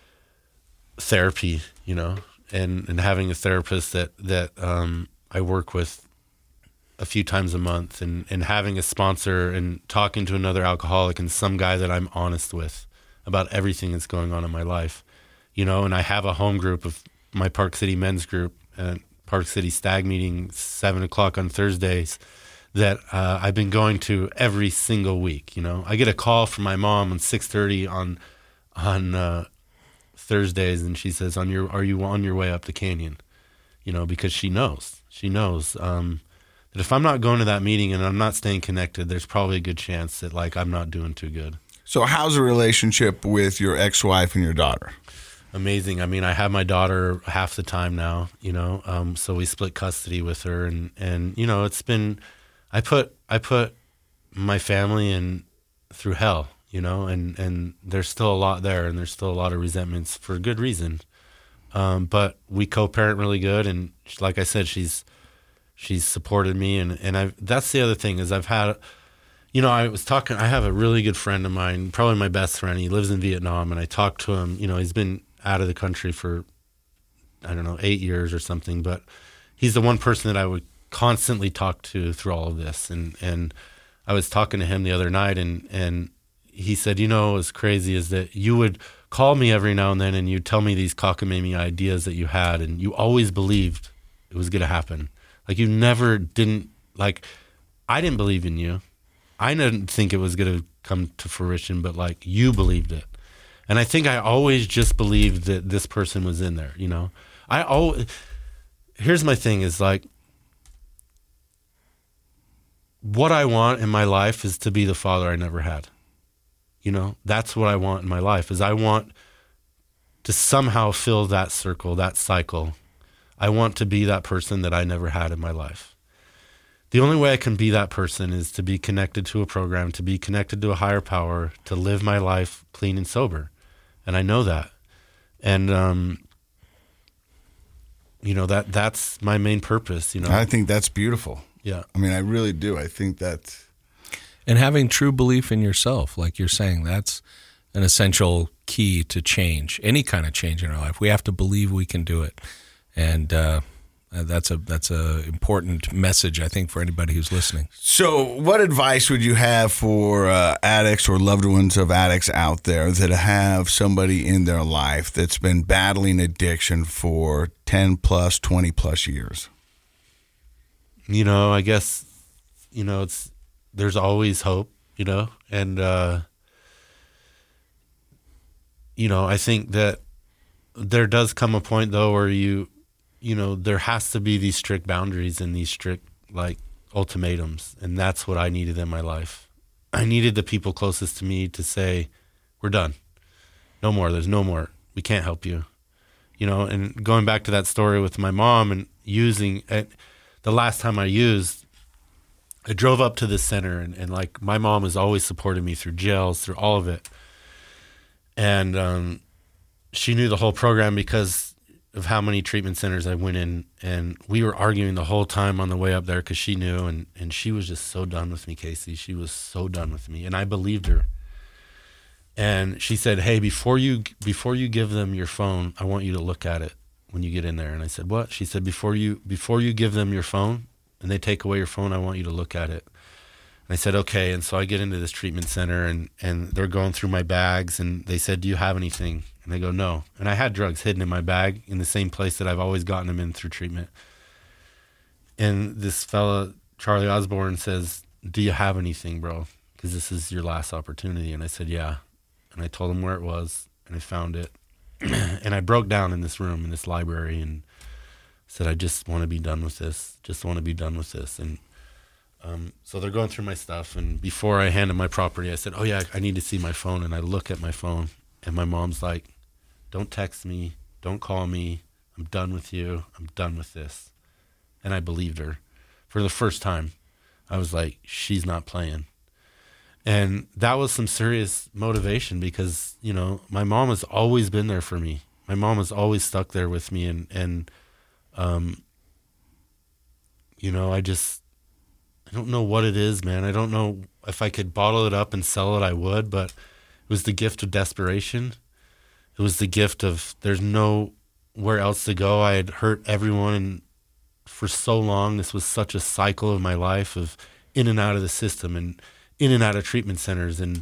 therapy, you know, and, and having a therapist that, that um, I work with a few times a month, and, and having a sponsor and talking to another alcoholic and some guy that I'm honest with about everything that's going on in my life, you know, and I have a home group of my Park City men's group and Park City stag meeting, seven o'clock on Thursdays, that uh, I've been going to every single week. You know, I get a call from my mom on six thirty on on uh, Thursdays, and she says, "On your, are you on your way up the canyon?" You know, because she knows, she knows um, that if I'm not going to that meeting and I'm not staying connected, there's probably a good chance that like I'm not doing too good. So how's the relationship with your ex-wife and your daughter? Amazing. I mean, I have my daughter half the time now, you know, um, so we split custody with her, and, and, you know, it's been, I put, I put my family in through hell, you know, and, and there's still a lot there, and there's still a lot of resentments for good reason. Um, but we co-parent really good. And like I said, she's, she's supported me. And, and I, that's the other thing is I've had, you know, I was talking, I have a really good friend of mine, probably my best friend. He lives in Vietnam, and I talked to him, you know, he's been out of the country for, I don't know, eight years or something, but he's the one person that I would constantly talk to through all of this. And, and I was talking to him the other night, and, and he said, you know, what's crazy is that you would call me every now and then, and you'd tell me these cockamamie ideas that you had, and you always believed it was going to happen. Like you never didn't, like, I didn't believe in you. I didn't think it was going to come to fruition, but like you believed it. And I think I always just believed that this person was in there, you know. I always, here's my thing is like, what I want in my life is to be the father I never had. You know, that's what I want in my life, is I want to somehow fill that circle, that cycle. I want to be that person that I never had in my life. The only way I can be that person is to be connected to a program, to be connected to a higher power, to live my life clean and sober. And I know that. And, um, you know, that that's my main purpose, you know. I think that's beautiful. Yeah. I mean, I really do. I think that's... And having true belief in yourself, like you're saying, that's an essential key to change, any kind of change in our life. We have to believe we can do it. And uh, that's a that's a important message, I think, for anybody who's listening. So what advice would you have for uh, addicts or loved ones of addicts out there that have somebody in their life that's been battling addiction for ten plus, twenty plus years? You know, I guess, you know, it's, there's always hope, you know, and, uh, you know, I think that there does come a point, though, where you, you know, there has to be these strict boundaries and these strict, like, ultimatums, and that's what I needed in my life. I needed the people closest to me to say, we're done. No more. There's no more. We can't help you. You know, and going back to that story with my mom and using it, the last time I used, I drove up to the center, and, and like my mom has always supported me through jails, through all of it. And um, she knew the whole program because of how many treatment centers I went in. And we were arguing the whole time on the way up there because she knew. And, and she was just so done with me, Casey. She was so done with me. And I believed her. And she said, hey, before you before you give them your phone, I want you to look at it when you get in there. And I said, what? She said, before you before you give them your phone and they take away your phone, I want you to look at it. And I said, okay. And so I get into this treatment center, and, and they're going through my bags, and they said, do you have anything? And I go, no. And I had drugs hidden in my bag in the same place that I've always gotten them in through treatment. And this fella, Charlie Osborne, says, do you have anything, bro? Because this is your last opportunity. And I said, yeah. And I told him where it was, and I found it. And I broke down in this room, in this library, and said, I just want to be done with this. Just want to be done with this. And um, so they're going through my stuff. And before I handed my property, I said, oh, yeah, I need to see my phone. And I look at my phone, and my mom's like, don't text me. Don't call me. I'm done with you. I'm done with this. And I believed her. For the first time, I was like, she's not playing. And that was some serious motivation because, you know, my mom has always been there for me. My mom has always stuck there with me. And, and um, you know, I just, I don't know what it is, man. I don't know if I could bottle it up and sell it, I would. But it was the gift of desperation. It was the gift of there's nowhere else to go. I had hurt everyone and for so long. This was such a cycle of my life of in and out of the system and in and out of treatment centers. And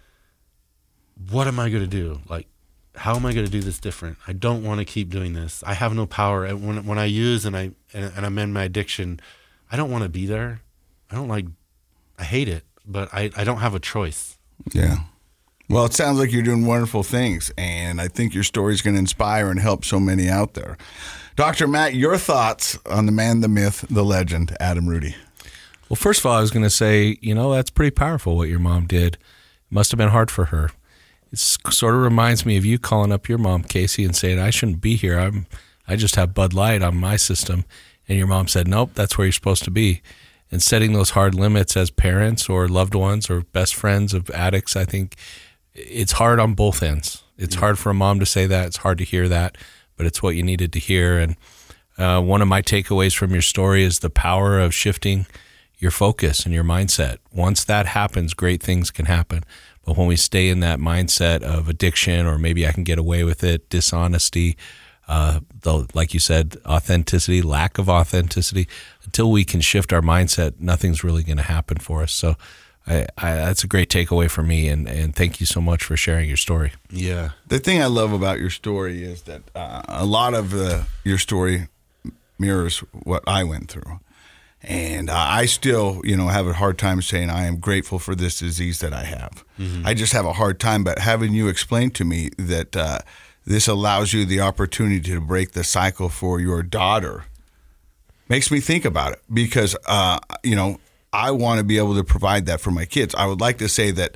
what am I going to do? Like, how am I going to do this different? I don't want to keep doing this. I have no power. And when when I use and I and, and I'm in my addiction, I don't want to be there. I don't like, I hate it, but I, I don't have a choice. Yeah. Well, it sounds like you're doing wonderful things, and I think your story is going to inspire and help so many out there. Doctor Matt, your thoughts on the man, the myth, the legend, Adam Rudy. Well, first of all, I was going to say, you know, that's pretty powerful what your mom did. It must have been hard for her. It sort of reminds me of you calling up your mom, Casey, and saying, I shouldn't be here. I'm, I just have Bud Light on my system. And your mom said, nope, that's where you're supposed to be. And setting those hard limits as parents or loved ones or best friends of addicts, I think it's hard on both ends. It's yeah. hard for a mom to say that. It's hard to hear that, but it's what you needed to hear. And uh, one of my takeaways from your story is the power of shifting your focus and your mindset. Once that happens, great things can happen. But when we stay in that mindset of addiction, or maybe I can get away with it, dishonesty, uh, the, like you said, authenticity, lack of authenticity, until we can shift our mindset, nothing's really going to happen for us. So I, I, that's a great takeaway for me, and, and thank you so much for sharing your story. Yeah. The thing I love about your story is that uh, a lot of uh, your story mirrors what I went through. And uh, I still, you know, have a hard time saying I am grateful for this disease that I have. Mm-hmm. I just have a hard time, but having you explain to me that uh, this allows you the opportunity to break the cycle for your daughter makes me think about it because, uh, you know, I want to be able to provide that for my kids. I would like to say that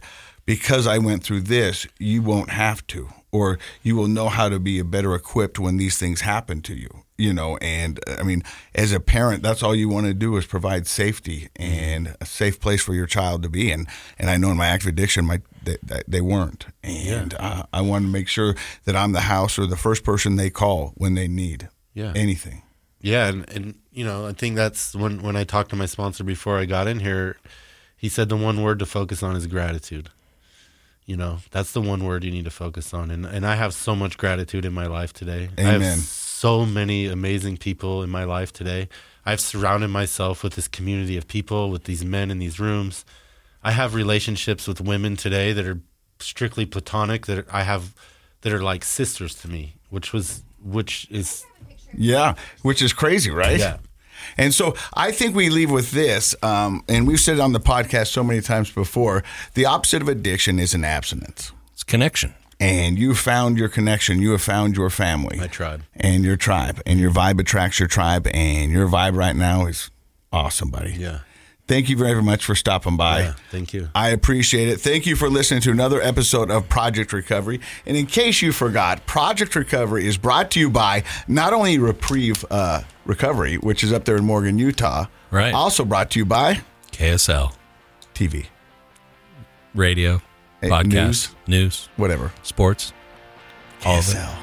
because I went through this, you won't have to, or you will know how to be better equipped when these things happen to you. You know, and I mean, as a parent, that's all you want to do is provide safety and a safe place for your child to be in. And I know in my active addiction, my they, they weren't. And yeah. uh, I want to make sure that I'm the house or the first person they call when they need yeah. anything. Yeah, and, and you know, I think that's when, when I talked to my sponsor before I got in here, he said the one word to focus on is gratitude. You know, that's the one word you need to focus on. And and I have so much gratitude in my life today. Amen. I have so many amazing people in my life today. I've surrounded myself with this community of people, with these men in these rooms. I have relationships with women today that are strictly platonic, that I have, that are like sisters to me, which was, which is... Yeah, which is crazy, right? Yeah. And so I think we leave with this, um, and we've said it on the podcast so many times before, the opposite of addiction is an abstinence. It's connection. And you found your connection. You have found your family. My tribe. And your tribe. And your vibe attracts your tribe. And your vibe right now is awesome, buddy. Yeah. Thank you very much for stopping by. Yeah, thank you. I appreciate it. Thank you for listening to another episode of Project Recovery. And in case you forgot, Project Recovery is brought to you by not only Reprieve uh, Recovery, which is up there in Morgan, Utah. Right. Also brought to you by K S L. T V. Radio. Hey, Podcast. news. News. Whatever. Sports. All of K S it. L.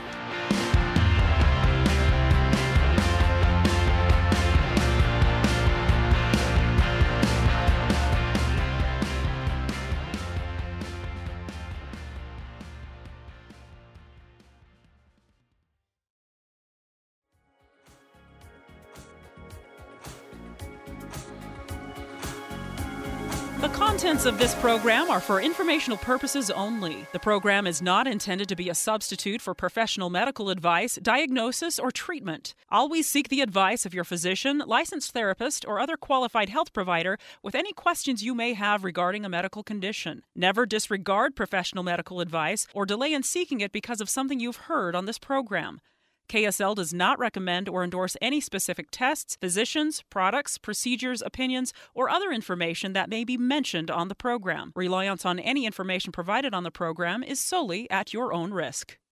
The contents of this program are for informational purposes only. The program is not intended to be a substitute for professional medical advice, diagnosis, or treatment. Always seek the advice of your physician, licensed therapist, or other qualified health provider with any questions you may have regarding a medical condition. Never disregard professional medical advice or delay in seeking it because of something you've heard on this program. K S L does not recommend or endorse any specific tests, physicians, products, procedures, opinions, or other information that may be mentioned on the program. Reliance on any information provided on the program is solely at your own risk.